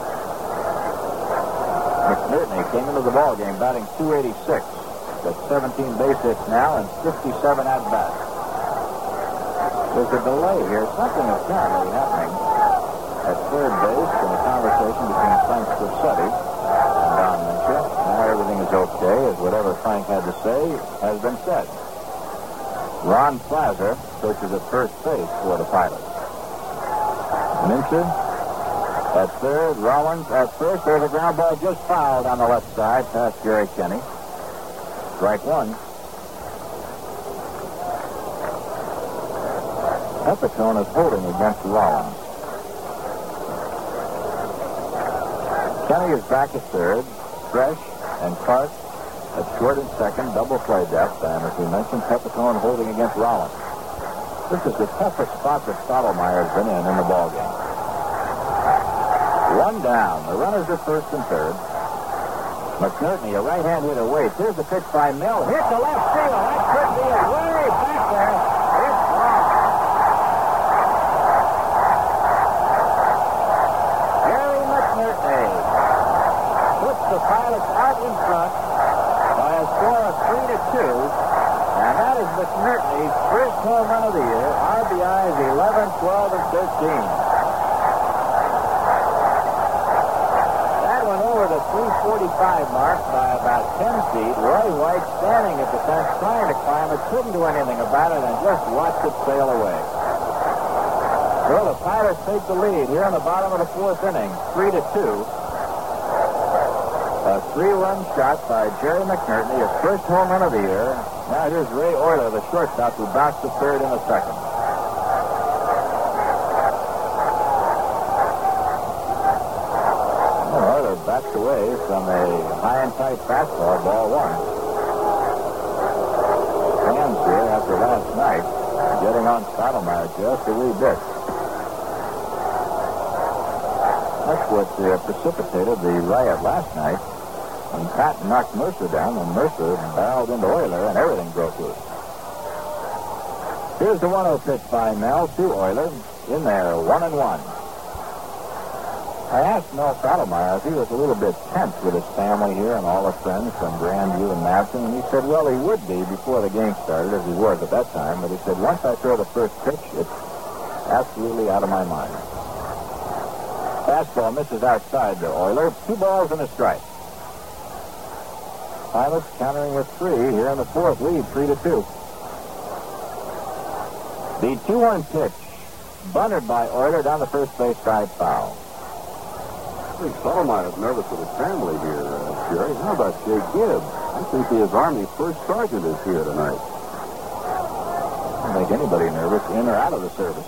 McNerney came into the ball game batting two eighty-six. Got seventeen base hits now and fifty-seven at bat. There's a delay here. Something apparently happening at third base in a conversation between Frank Scorsese and Don Mincher. Now everything is okay, as whatever Frank had to say has been said. Ron Plazer coaches at first base for the Pilots. Mincher at third, Rollins at first. There's a ground ball just fouled on the left side past Jerry Kenney. Strike one. Pepitone is holding against Rollins. Kenney is back at third. Fresh and Clark at short and second. Double play depth. And as we mentioned, Pepitone holding against Rollins. This is the toughest spot that Stottlemyre has been in in the ballgame. One down. The runners are first and third. McNerney, a right-hand hitter, waits. Here's the pitch by Mill. Hit to left field. That could be it. Way back there. It's wrong. Jerry McNerney puts the Pilots out in front by a score of three to two, and that is McNerney's first home run of the year. R B Is eleven, twelve, and thirteen. The three forty-five mark by about ten feet. Roy White standing at the fence trying to climb it, couldn't do anything about it, and just watched it sail away. Well, the Pirates take the lead here in the bottom of the fourth inning, three to two. A three-run shot by Jerry McNerney, his first home run of the year. Now here's Ray Euler, the shortstop, who bounced to third in the second. Backs away from a high and tight fastball, ball one. Fans here after last night getting on Stottlemyre just a wee bit. That's what uh, precipitated the riot last night when Patton knocked Mercer down and Mercer barreled into Euler and everything broke loose. Here's the one oh pitch by Mel to Euler. In there, one and one. I asked Mel Stottlemyre if he was a little bit tense with his family here and all the friends from Grandview and Madison, and he said, well, he would be before the game started, as he was at that time, but he said, once I throw the first pitch, it's absolutely out of my mind. Fastball misses outside to Euler. Two balls and a strike. Pilots countering with three here in the fourth, lead three to two. The two one pitch, bunted by Euler down the first base side foul. I think Stottlemyre is nervous with his family here, uh, Jerry. How about Jay Gibbs? I think his Army first sergeant is here tonight. Doesn't make anybody nervous, in or out of the service.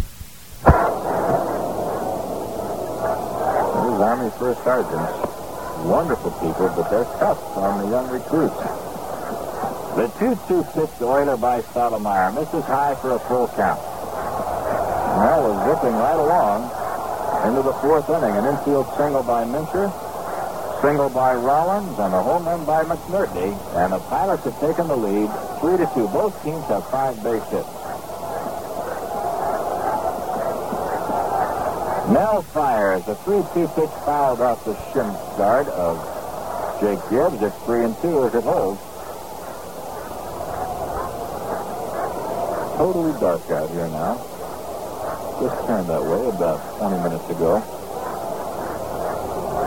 Those Army first sergeants, wonderful people, but they're tough on the young recruits. The two two pitch to Euler by Stottlemyre misses high for a full count. Well, was zipping right along into the fourth inning. An infield single by Mincher, single by Rollins, and a home run by McNerney. And the Pilots have taken the lead, three to two. Both teams have five base hits. Mel fires a three two pitch fouled off the shin guard of Jake Gibbs. It's three and two as it holds. Totally dark out here now. Just turned that way about twenty minutes ago.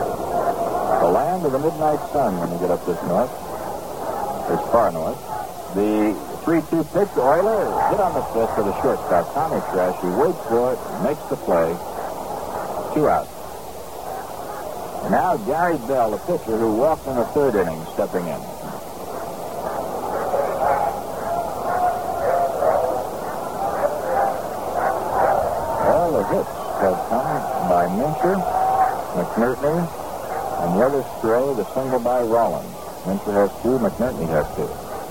The land of the midnight sun when you get up this north. This far north. The three two pitch, Euler hit on the fifth for the shortstop, Tommy Trash. He waits for it, makes the play. Two outs. And now Gary Bell, the pitcher who walked in the third inning, stepping in. All the hits have come by Mincher, McNertney, and the other stray, the single by Rollins. Mincher has two, McNertney has two.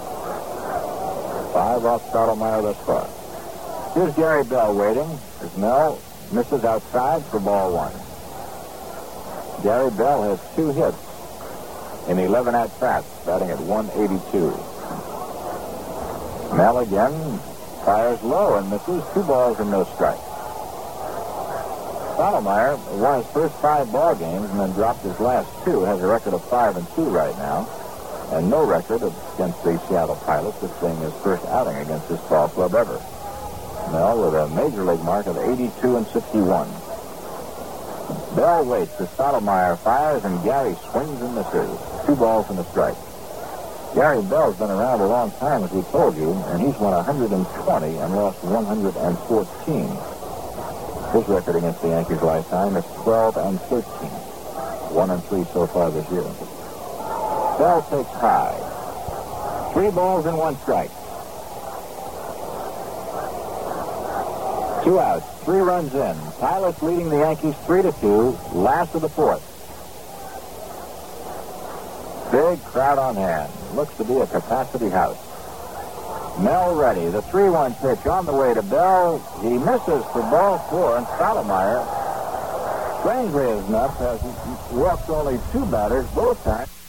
Five off Stottlemyre thus far. Here's Gary Bell waiting as Mel misses outside for ball one. Gary Bell has two hits in eleven at-bats, batting at one eighty-two. Mel again fires low and misses. Two balls and no strikes. Stottlemyre won his first five ball games and then dropped his last two. Has a record of five and two right now, and no record against the Seattle Pilots, this being his first outing against his ball club ever. Mel with a major league mark of eighty-two and sixty-one. Bell waits as Stottlemyre fires and Gary swings and misses. Two balls and a strike. Gary Bell's been around a long time, as we told you, and he's won one hundred twenty and lost one hundred fourteen. His record against the Yankees lifetime is twelve and thirteen. One and three so far this year. Bell takes high. Three balls and one strike. Two outs, three runs in. Pilots leading the Yankees three to two, last of the fourth. Big crowd on hand. Looks to be a capacity house. Mel ready. The three one pitch on the way to Bell. He misses for ball four, and Stottlemyre, strangely enough, has walked only two batters both times.